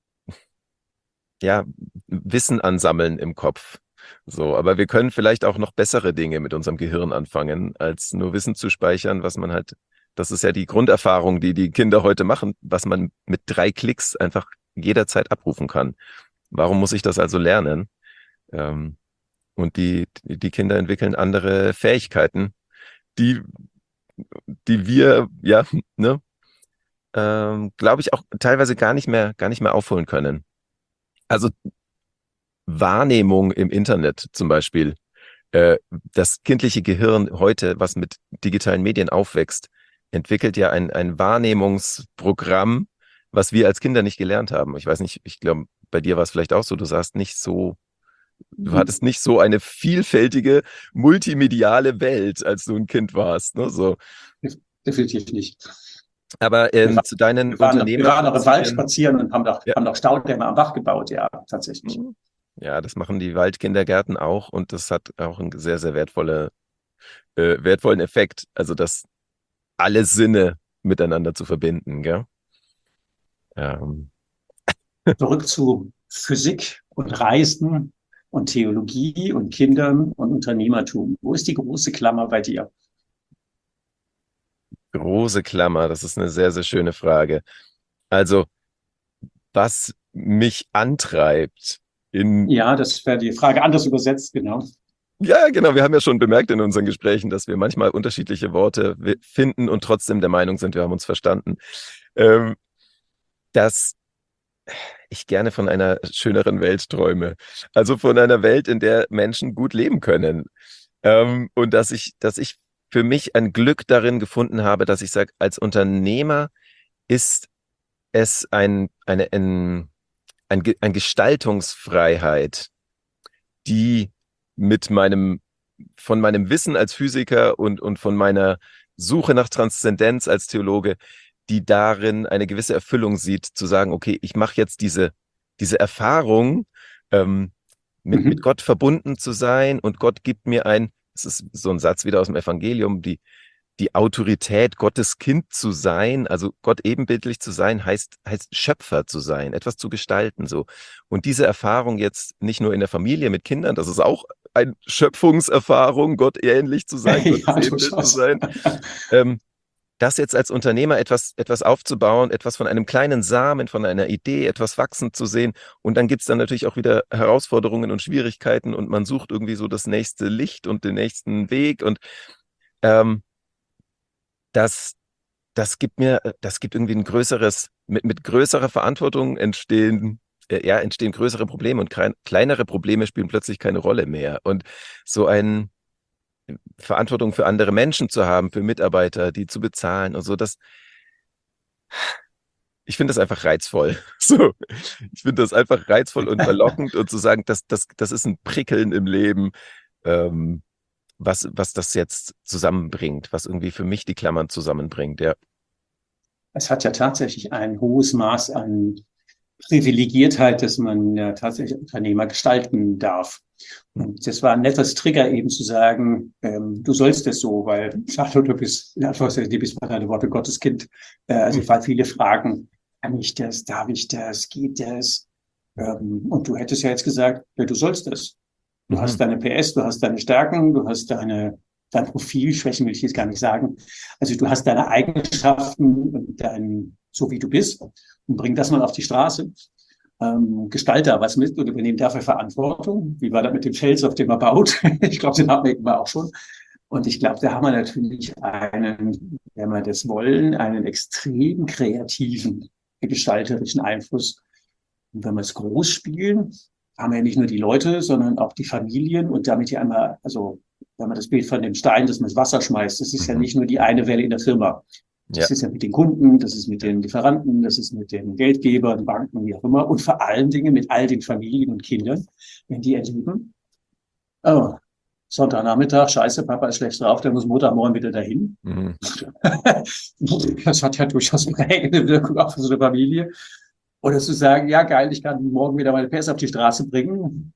Wissen ansammeln im Kopf. So, aber wir können vielleicht auch noch bessere Dinge mit unserem Gehirn anfangen, als nur Wissen zu speichern, was man halt, das ist ja die Grunderfahrung, die die Kinder heute machen, was man mit 3 Klicks einfach jederzeit abrufen kann. Warum muss ich das also lernen? Und die Kinder entwickeln andere Fähigkeiten, die wir, glaube ich, auch teilweise gar nicht mehr aufholen können. Also Wahrnehmung im Internet zum Beispiel. Das kindliche Gehirn heute, was mit digitalen Medien aufwächst, entwickelt ja ein Wahrnehmungsprogramm, was wir als Kinder nicht gelernt haben. Ich weiß nicht, ich glaube, bei dir war es vielleicht auch so, du hattest nicht so eine vielfältige, multimediale Welt, als du ein Kind warst. Ne? So. Definitiv nicht. Aber zu deinen Unternehmen. Wir waren auch im Wald spazieren und haben doch Staudämme am Bach gebaut, ja, tatsächlich. Ja, das machen die Waldkindergärten auch und das hat auch einen sehr, sehr wertvollen Effekt. Also das alle Sinne miteinander zu verbinden, gell? Ähm, Zurück zu Physik und Reisen und Theologie und Kindern und Unternehmertum. Wo ist die große Klammer bei dir? Große Klammer, das ist eine sehr, sehr schöne Frage. Also, was mich antreibt in, Ja, das wäre die Frage anders übersetzt, genau. ja, genau, wir haben ja schon bemerkt in unseren Gesprächen, dass wir manchmal unterschiedliche Worte finden und trotzdem der Meinung sind, wir haben uns verstanden. Ähm, dass ich gerne von einer schöneren Welt träume. Also von einer Welt, in der Menschen gut leben können. Und dass ich für mich ein Glück darin gefunden habe, dass ich sage, als Unternehmer ist es ein Gestaltungsfreiheit, die mit von meinem Wissen als Physiker und von meiner Suche nach Transzendenz als Theologe, die darin eine gewisse Erfüllung sieht, zu sagen, okay, ich mache jetzt diese Erfahrung, ähm, mit Mhm. Gott verbunden zu sein und Gott gibt mir es ist so ein Satz wieder aus dem Evangelium, die Autorität, Gottes Kind zu sein, also Gott ebenbildlich zu sein, heißt Schöpfer zu sein, etwas zu gestalten, so. Und diese Erfahrung jetzt nicht nur in der Familie mit Kindern, das ist auch eine Schöpfungserfahrung, Gott ähnlich zu sein, Gottes Ja, Ebenbild zu durchaus. sein. Ähm, Das jetzt als Unternehmer etwas aufzubauen, etwas von einem kleinen Samen, von einer Idee, etwas wachsen zu sehen. Und dann gibt's dann natürlich auch wieder Herausforderungen und Schwierigkeiten und man sucht irgendwie so das nächste Licht und den nächsten Weg. Und ähm, das, das gibt irgendwie ein größeres, mit größerer Verantwortung entstehen größere Probleme und kleinere Probleme spielen plötzlich keine Rolle mehr. Und so ein Verantwortung für andere Menschen zu haben, für Mitarbeiter, die zu bezahlen und so, ich finde das einfach reizvoll. So, ich finde das einfach reizvoll und verlockend und zu sagen, das ist ein Prickeln im Leben, ähm, was das jetzt zusammenbringt, was irgendwie für mich die Klammern zusammenbringt, ja. Es hat ja tatsächlich ein hohes Maß an Privilegiertheit, dass man ja tatsächlich Unternehmer gestalten darf. Und das war ein nettes Trigger eben zu sagen, du sollst es so, weil Charlotte, du bist, in Anführungszeichen, du bist bei deine Worte Gottes Kind. Also weil viele fragen, kann ich das, darf ich das, geht das? Und du hättest ja jetzt gesagt, ja, du sollst das. Du Mhm. hast deine PS, du hast deine Stärken, du hast dein Profil, Schwächen will ich jetzt gar nicht sagen. Also du hast deine Eigenschaften und so wie du bist und bring das mal auf die Straße. Gestalt da was mit und übernehmen dafür Verantwortung. Wie war das mit dem Fels, auf dem er baut? Ich glaube, den haben wir immer auch schon. Und ich glaube, da haben wir natürlich wenn wir das wollen, einen extrem kreativen, gestalterischen Einfluss. Und wenn wir es groß spielen, haben wir ja nicht nur die Leute, sondern auch die Familien und damit ja einmal, also wenn man das Bild von dem Stein, das man ins Wasser schmeißt, das ist ja Mhm. nicht nur die eine Welle in der Firma. Ja, Das ist ja mit den Kunden, das ist mit den Lieferanten, das ist mit den Geldgebern, Banken, wie auch immer. Und vor allen Dingen mit all den Familien und Kindern, wenn die erleben, oh, Sonntagnachmittag, scheiße, Papa ist schlecht drauf, der muss Montagmorgen wieder dahin. mhm. Das hat ja durchaus prägende Wirkung auch für so eine Familie. Oder zu sagen, ja geil, ich kann morgen wieder meine PS auf die Straße bringen.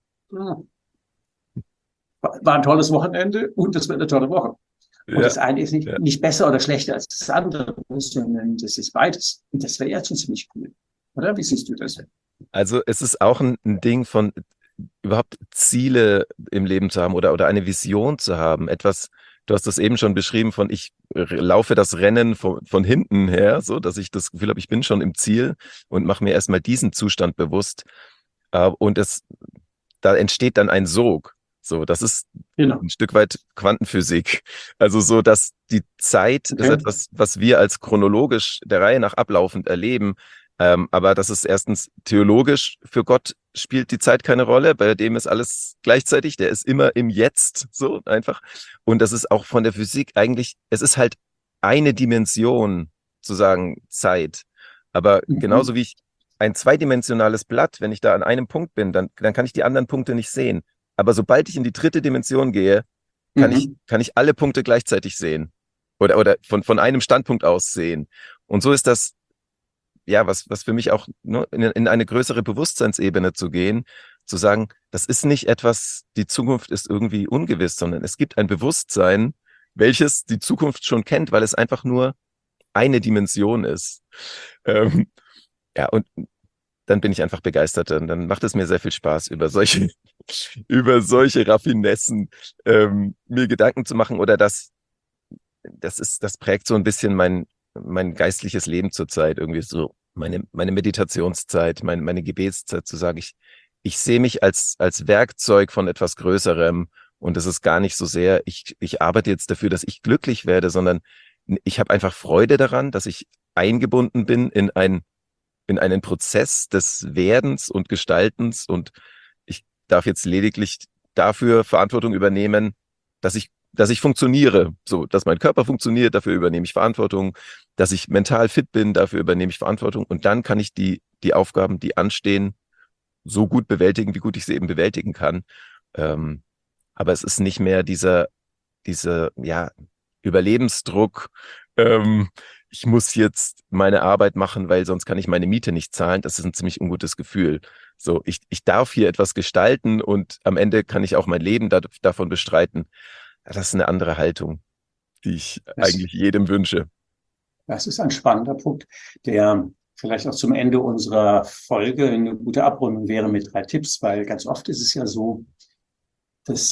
War ein tolles Wochenende und es wird eine tolle Woche. Und Ja, das eine ist ja. nicht besser oder schlechter als das andere, sondern das ist beides. Und das wäre ja schon ziemlich cool. Oder? Wie siehst du das? Also es ist auch ein Ding von überhaupt Ziele im Leben zu haben oder eine Vision zu haben. Etwas, du hast das eben schon beschrieben von ich laufe das Rennen von hinten her, so dass ich das Gefühl habe, ich bin schon im Ziel und mache mir erstmal diesen Zustand bewusst. Und da entsteht dann ein Sog. So, das ist Genau. ein Stück weit Quantenphysik. Also so, dass die Zeit ist Okay. etwas, was wir als chronologisch der Reihe nach ablaufend erleben. Aber das ist erstens theologisch. Für Gott spielt die Zeit keine Rolle. Bei dem ist alles gleichzeitig. Der ist immer im Jetzt, so einfach. Und das ist auch von der Physik eigentlich, es ist halt eine Dimension, zu sagen, Zeit. Aber genauso Mhm. wie ich ein zweidimensionales Blatt, wenn ich da an einem Punkt bin, dann kann ich die anderen Punkte nicht sehen. Aber sobald ich in die dritte Dimension gehe, Mhm. kann ich alle Punkte gleichzeitig sehen. Oder von einem Standpunkt aus sehen. Und so ist das, ja, was für mich auch, ne, in eine größere Bewusstseinsebene zu gehen, zu sagen, das ist nicht etwas, die Zukunft ist irgendwie ungewiss, sondern es gibt ein Bewusstsein, welches die Zukunft schon kennt, weil es einfach nur eine Dimension ist. Ähm, Ja, und dann bin ich einfach begeistert. Dann macht es mir sehr viel Spaß, über solche Raffinessen mir Gedanken zu machen. Oder das prägt so ein bisschen mein geistliches Leben zurzeit. Irgendwie so meine Meditationszeit, meine Gebetszeit, zu sagen, ich sehe mich als Werkzeug von etwas Größerem. Und es ist gar nicht so sehr, ich arbeite jetzt dafür, dass ich glücklich werde, sondern ich habe einfach Freude daran, dass ich eingebunden bin in einen Prozess des Werdens und Gestaltens, und ich darf jetzt lediglich dafür Verantwortung übernehmen, dass ich funktioniere, so, dass mein Körper funktioniert, dafür übernehme ich Verantwortung, dass ich mental fit bin, dafür übernehme ich Verantwortung, und dann kann ich die Aufgaben, die anstehen, so gut bewältigen, wie gut ich sie eben bewältigen kann. Aber es ist nicht mehr dieser ja, Überlebensdruck, ich muss jetzt meine Arbeit machen, weil sonst kann ich meine Miete nicht zahlen. Das ist ein ziemlich ungutes Gefühl. So, ich darf hier etwas gestalten, und am Ende kann ich auch mein Leben davon bestreiten. Das ist eine andere Haltung, die ich eigentlich jedem wünsche. Das ist ein spannender Punkt, der vielleicht auch zum Ende unserer Folge eine gute Abrundung wäre mit 3 Tipps, weil ganz oft ist es ja so, dass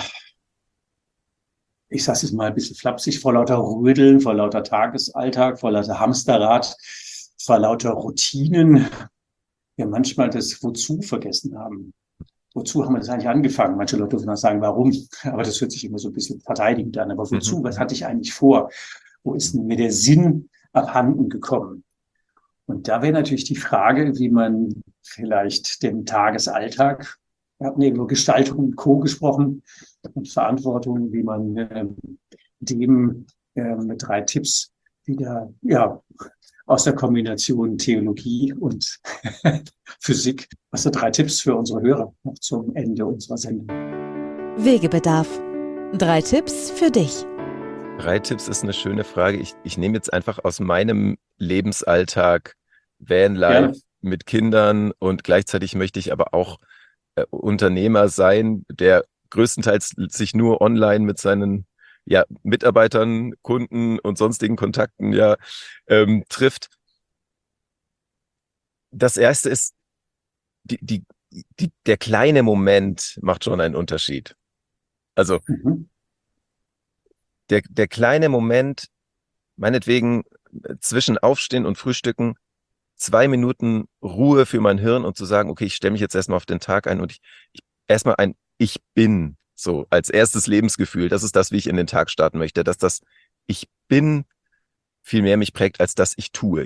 ich sage es mal ein bisschen flapsig, vor lauter Rödeln, vor lauter Tagesalltag, vor lauter Hamsterrad, vor lauter Routinen, wir manchmal das Wozu vergessen haben. Wozu haben wir das eigentlich angefangen? Manche Leute würden auch sagen, warum? Aber das hört sich immer so ein bisschen verteidigend an. Aber wozu? Was hatte ich eigentlich vor? Wo ist denn mir der Sinn abhanden gekommen? Und da wäre natürlich die Frage, wie man vielleicht den Tagesalltag, wir hatten eben über Gestaltung und Co. gesprochen, und Verantwortung, wie man dem mit 3 Tipps wieder aus der Kombination Theologie und Physik, was sind 3 Tipps für unsere Hörer noch zum Ende unserer Sendung? Wegebedarf. 3 Tipps für dich. 3 Tipps ist eine schöne Frage. Ich nehme jetzt einfach aus meinem Lebensalltag Vanlife mit Kindern, und gleichzeitig möchte ich aber auch Unternehmer sein, der größtenteils sich nur online mit seinen Mitarbeitern, Kunden und sonstigen Kontakten trifft. Das erste ist, der kleine Moment macht schon einen Unterschied. Also der kleine Moment, meinetwegen zwischen Aufstehen und Frühstücken, 2 Minuten Ruhe für mein Hirn, und zu sagen, okay, ich stelle mich jetzt erstmal auf den Tag ein, und ich erstmal Ich bin, so als erstes Lebensgefühl. Das ist das, wie ich in den Tag starten möchte, dass das Ich bin viel mehr mich prägt, als das Ich tue.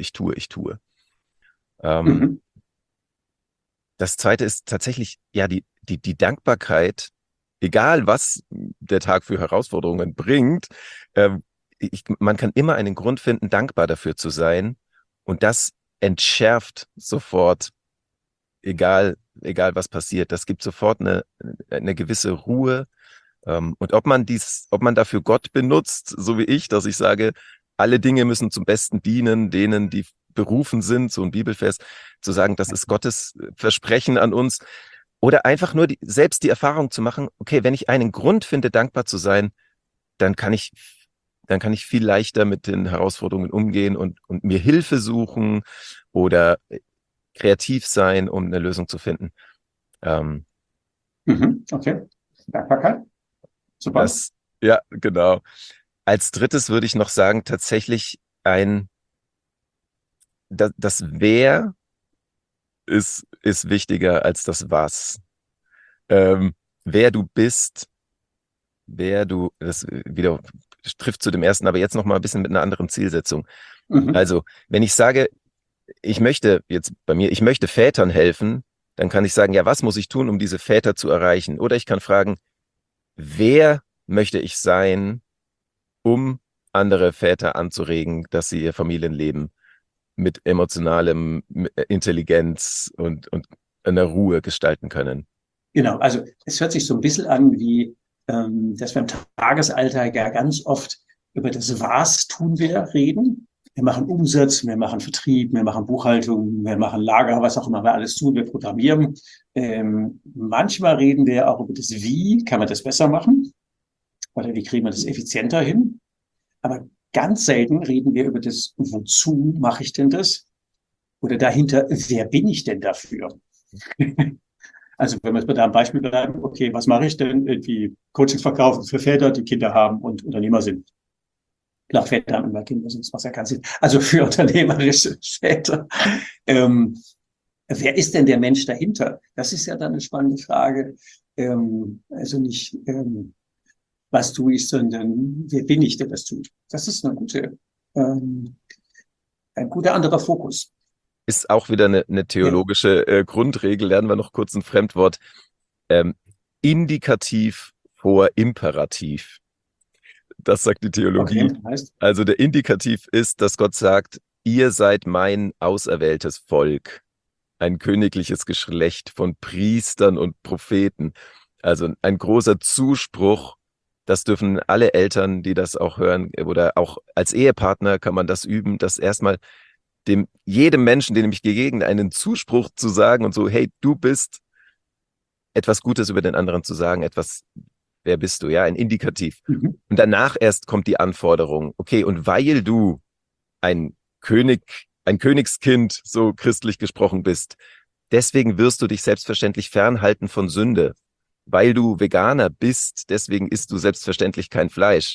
Das zweite ist tatsächlich die Dankbarkeit, egal was der Tag für Herausforderungen bringt. Man kann immer einen Grund finden, dankbar dafür zu sein, und das entschärft sofort, egal was passiert. Das gibt sofort eine gewisse Ruhe. Und ob man dafür Gott benutzt, so wie ich, dass ich sage, alle Dinge müssen zum Besten dienen, denen, die berufen sind, so ein Bibelvers, zu sagen, das ist Gottes Versprechen an uns. Oder einfach nur selbst die Erfahrung zu machen, okay, wenn ich einen Grund finde, dankbar zu sein, dann kann ich viel leichter mit den Herausforderungen umgehen und mir Hilfe suchen oder kreativ sein, um eine Lösung zu finden. Okay. Dankbarkeit. Super. Genau. Als drittes würde ich noch sagen, tatsächlich das Wer ist wichtiger als das Was. Wer du bist, das wieder trifft zu dem ersten, aber jetzt noch mal ein bisschen mit einer anderen Zielsetzung. Also, wenn ich sage, ich möchte Vätern helfen, dann kann ich sagen, ja, was muss ich tun, um diese Väter zu erreichen? Oder ich kann fragen, wer möchte ich sein, um andere Väter anzuregen, dass sie ihr Familienleben mit emotionalem Intelligenz und einer Ruhe gestalten können? Genau, also es hört sich so ein bisschen an wie, dass wir im Tagesalltag ja ganz oft über das Was tun wir reden. Wir machen Umsatz, wir machen Vertrieb, wir machen Buchhaltung, wir machen Lager, was auch immer wir alles tun, wir programmieren. Manchmal reden wir auch über das Wie, kann man das besser machen? Oder wie kriegen wir das effizienter hin? Aber ganz selten reden wir über das Wozu mache ich denn das? Oder dahinter, wer bin ich denn dafür? Also wenn wir jetzt bei deinem Beispiel bleiben, okay, was mache ich denn? Irgendwie Coachings verkaufen für Väter, die Kinder haben und Unternehmer sind. Klar, Väter haben immer Kinder, sonst macht ja keinen Sinn. Also für unternehmerische Väter. Wer ist denn der Mensch dahinter? Das ist ja dann eine spannende Frage. Also nicht, was tue ich, sondern wer bin ich, der das tut? Das ist ein guter anderer Fokus. Ist auch wieder eine theologische Grundregel. Lernen wir noch kurz ein Fremdwort. Indikativ vor Imperativ. Das sagt die Theologie. Okay, heißt? Also der Indikativ ist, dass Gott sagt, ihr seid mein auserwähltes Volk, ein königliches Geschlecht von Priestern und Propheten. Also ein großer Zuspruch. Das dürfen alle Eltern, die das auch hören, oder auch als Ehepartner kann man das üben, dass erstmal jedem Menschen, den ich begegnet, einen Zuspruch zu sagen und so, hey, du bist, etwas Gutes über den anderen zu sagen, wer bist du, ja, ein Indikativ. Mhm. Und danach erst kommt die Anforderung, okay, und weil du ein Königskind, so christlich gesprochen bist, deswegen wirst du dich selbstverständlich fernhalten von Sünde. Weil du Veganer bist, deswegen isst du selbstverständlich kein Fleisch.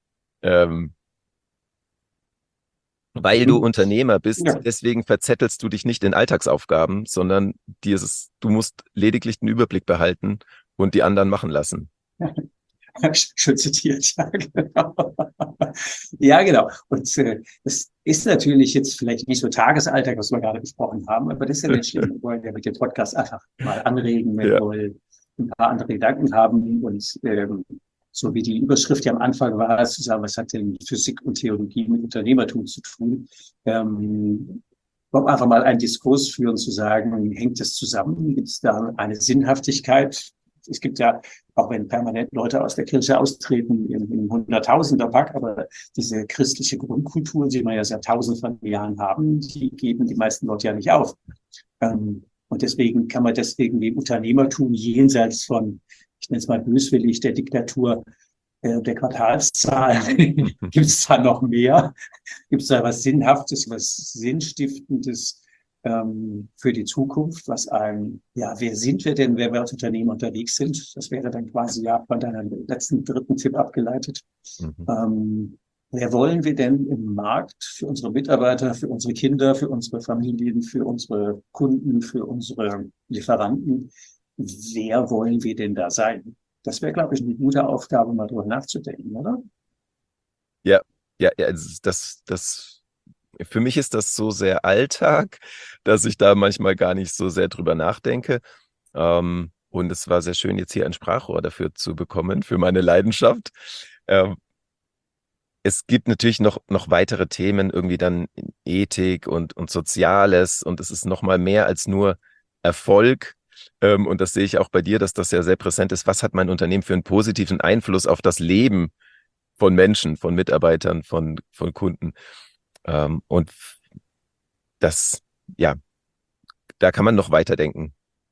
Weil du Unternehmer bist, deswegen verzettelst du dich nicht in Alltagsaufgaben, sondern du musst lediglich den Überblick behalten und die anderen machen lassen. Schön zitiert, ja, genau. Ja, genau. Und das ist natürlich jetzt vielleicht nicht so Tagesalltag, was wir gerade besprochen haben, aber das ist ja nicht schlimm. Wir wollen ja mit dem Podcast einfach mal anregen, wir wollen ein paar andere Gedanken haben und so wie die Überschrift ja am Anfang war, zu sagen, was hat denn Physik und Theologie mit Unternehmertum zu tun? Einfach mal einen Diskurs führen, zu sagen, hängt das zusammen? Gibt es da eine Sinnhaftigkeit? Es gibt ja, auch wenn permanent Leute aus der Kirche austreten, im Hunderttausender-Pack, aber diese christliche Grundkultur, die wir ja seit Tausenden von Jahren haben, die geben die meisten Leute ja nicht auf. Und deswegen kann man das irgendwie im Unternehmertum jenseits von, ich nenne es mal böswillig, der Diktatur der Quartalszahlen, gibt es da noch mehr? Gibt es da was Sinnhaftes, was Sinnstiftendes für die Zukunft? Wer sind wir denn, wenn wir als Unternehmen unterwegs sind? Das wäre dann quasi von deinem letzten dritten Tipp abgeleitet. Wer wollen wir denn im Markt für unsere Mitarbeiter, für unsere Kinder, für unsere Familien, für unsere Kunden, für unsere Lieferanten? Wer wollen wir denn da sein? Das wäre, glaube ich, eine gute Aufgabe, mal drüber nachzudenken, oder? Ja, für mich ist das so sehr Alltag, dass ich da manchmal gar nicht so sehr drüber nachdenke. Und es war sehr schön, jetzt hier ein Sprachrohr dafür zu bekommen, für meine Leidenschaft. Es gibt natürlich noch weitere Themen, irgendwie dann Ethik und Soziales. Und es ist noch mal mehr als nur Erfolg. Und das sehe ich auch bei dir, dass das ja sehr präsent ist. Was hat mein Unternehmen für einen positiven Einfluss auf das Leben von Menschen, von Mitarbeitern, von Kunden? Und das, da kann man noch weiterdenken.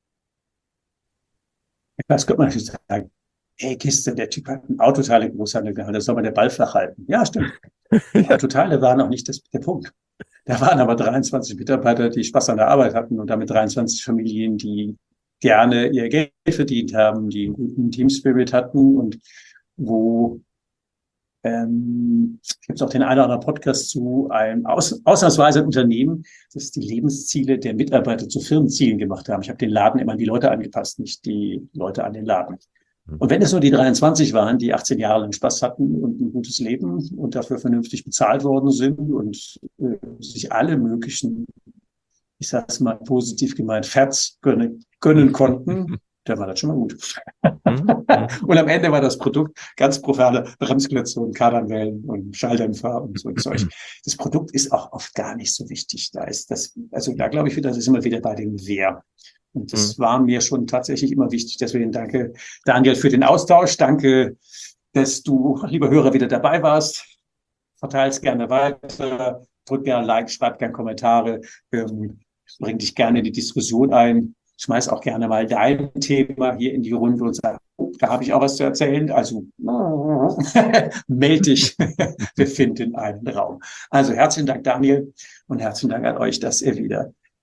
Was könnte man natürlich sagen? Hey, Kiste, der Typ hat einen Autoteile Großhandel gehabt, da soll man den Ball flach halten. Ja, stimmt. Autoteile waren noch nicht der Punkt. Da waren aber 23 Mitarbeiter, die Spaß an der Arbeit hatten und damit 23 Familien, die gerne ihr Geld verdient haben, die einen guten Teamspirit hatten und wo gibt es auch den einen oder anderen Podcast zu einem ausnahmsweise Unternehmen, das die Lebensziele der Mitarbeiter zu Firmenzielen gemacht haben. Ich habe den Laden immer an die Leute angepasst, nicht die Leute an den Laden. Und wenn es nur die 23 waren, die 18 Jahre lang Spaß hatten und ein gutes Leben und dafür vernünftig bezahlt worden sind und sich alle möglichen, ich sage es mal positiv gemeint, Fats gönnen konnten, dann war das schon mal gut. Und am Ende war das Produkt ganz profane Bremsklötze und Kardanwellen und Schalldämpfer und so ein Zeug. Das Produkt ist auch oft gar nicht so wichtig. Da glaube ich wieder, das ist immer wieder bei dem Wer. Und das war mir schon tatsächlich immer wichtig. Deswegen danke, Daniel, für den Austausch. Danke, dass du, lieber Hörer, wieder dabei warst. Verteile es gerne weiter. Drück gerne ein Like, schreib gerne Kommentare. Bring dich gerne in die Diskussion ein. Schmeiß auch gerne mal dein Thema hier in die Runde und sag, da habe ich auch was zu erzählen. Also melde dich. Wir finden einen Raum. Also herzlichen Dank, Daniel. Und herzlichen Dank an euch, dass ihr wieder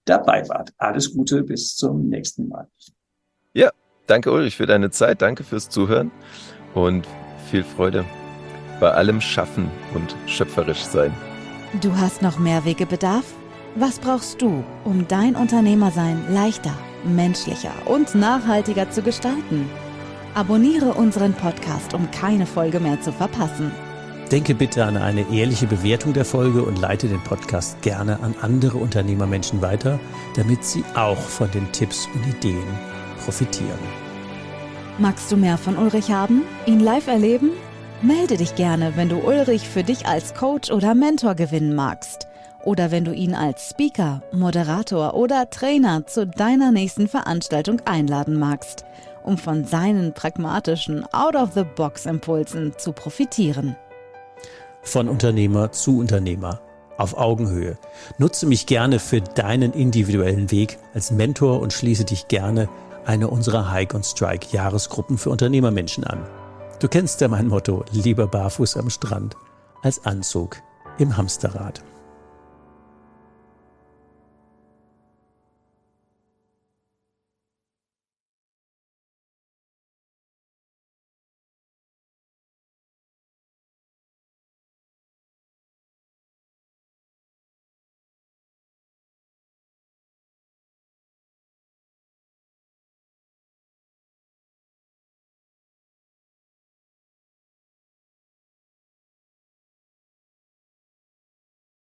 dabei wart. Alles Gute, bis zum nächsten Mal. Ja, danke Ulrich für deine Zeit, danke fürs Zuhören und viel Freude bei allem Schaffen und schöpferisch sein. Du hast noch mehr Wegebedarf? Was brauchst du, um dein Unternehmersein leichter, menschlicher und nachhaltiger zu gestalten? Abonniere unseren Podcast, um keine Folge mehr zu verpassen. Denke bitte an eine ehrliche Bewertung der Folge und leite den Podcast gerne an andere Unternehmermenschen weiter, damit sie auch von den Tipps und Ideen profitieren. Magst du mehr von Ulrich haben? Ihn live erleben? Melde dich gerne, wenn du Ulrich für dich als Coach oder Mentor gewinnen magst. Oder wenn du ihn als Speaker, Moderator oder Trainer zu deiner nächsten Veranstaltung einladen magst, um von seinen pragmatischen Out-of-the-Box-Impulsen zu profitieren. Von Unternehmer zu Unternehmer, auf Augenhöhe. Nutze mich gerne für deinen individuellen Weg als Mentor und schließe dich gerne einer unserer Hike und Strike Jahresgruppen für Unternehmermenschen an. Du kennst ja mein Motto, lieber barfuß am Strand als Anzug im Hamsterrad.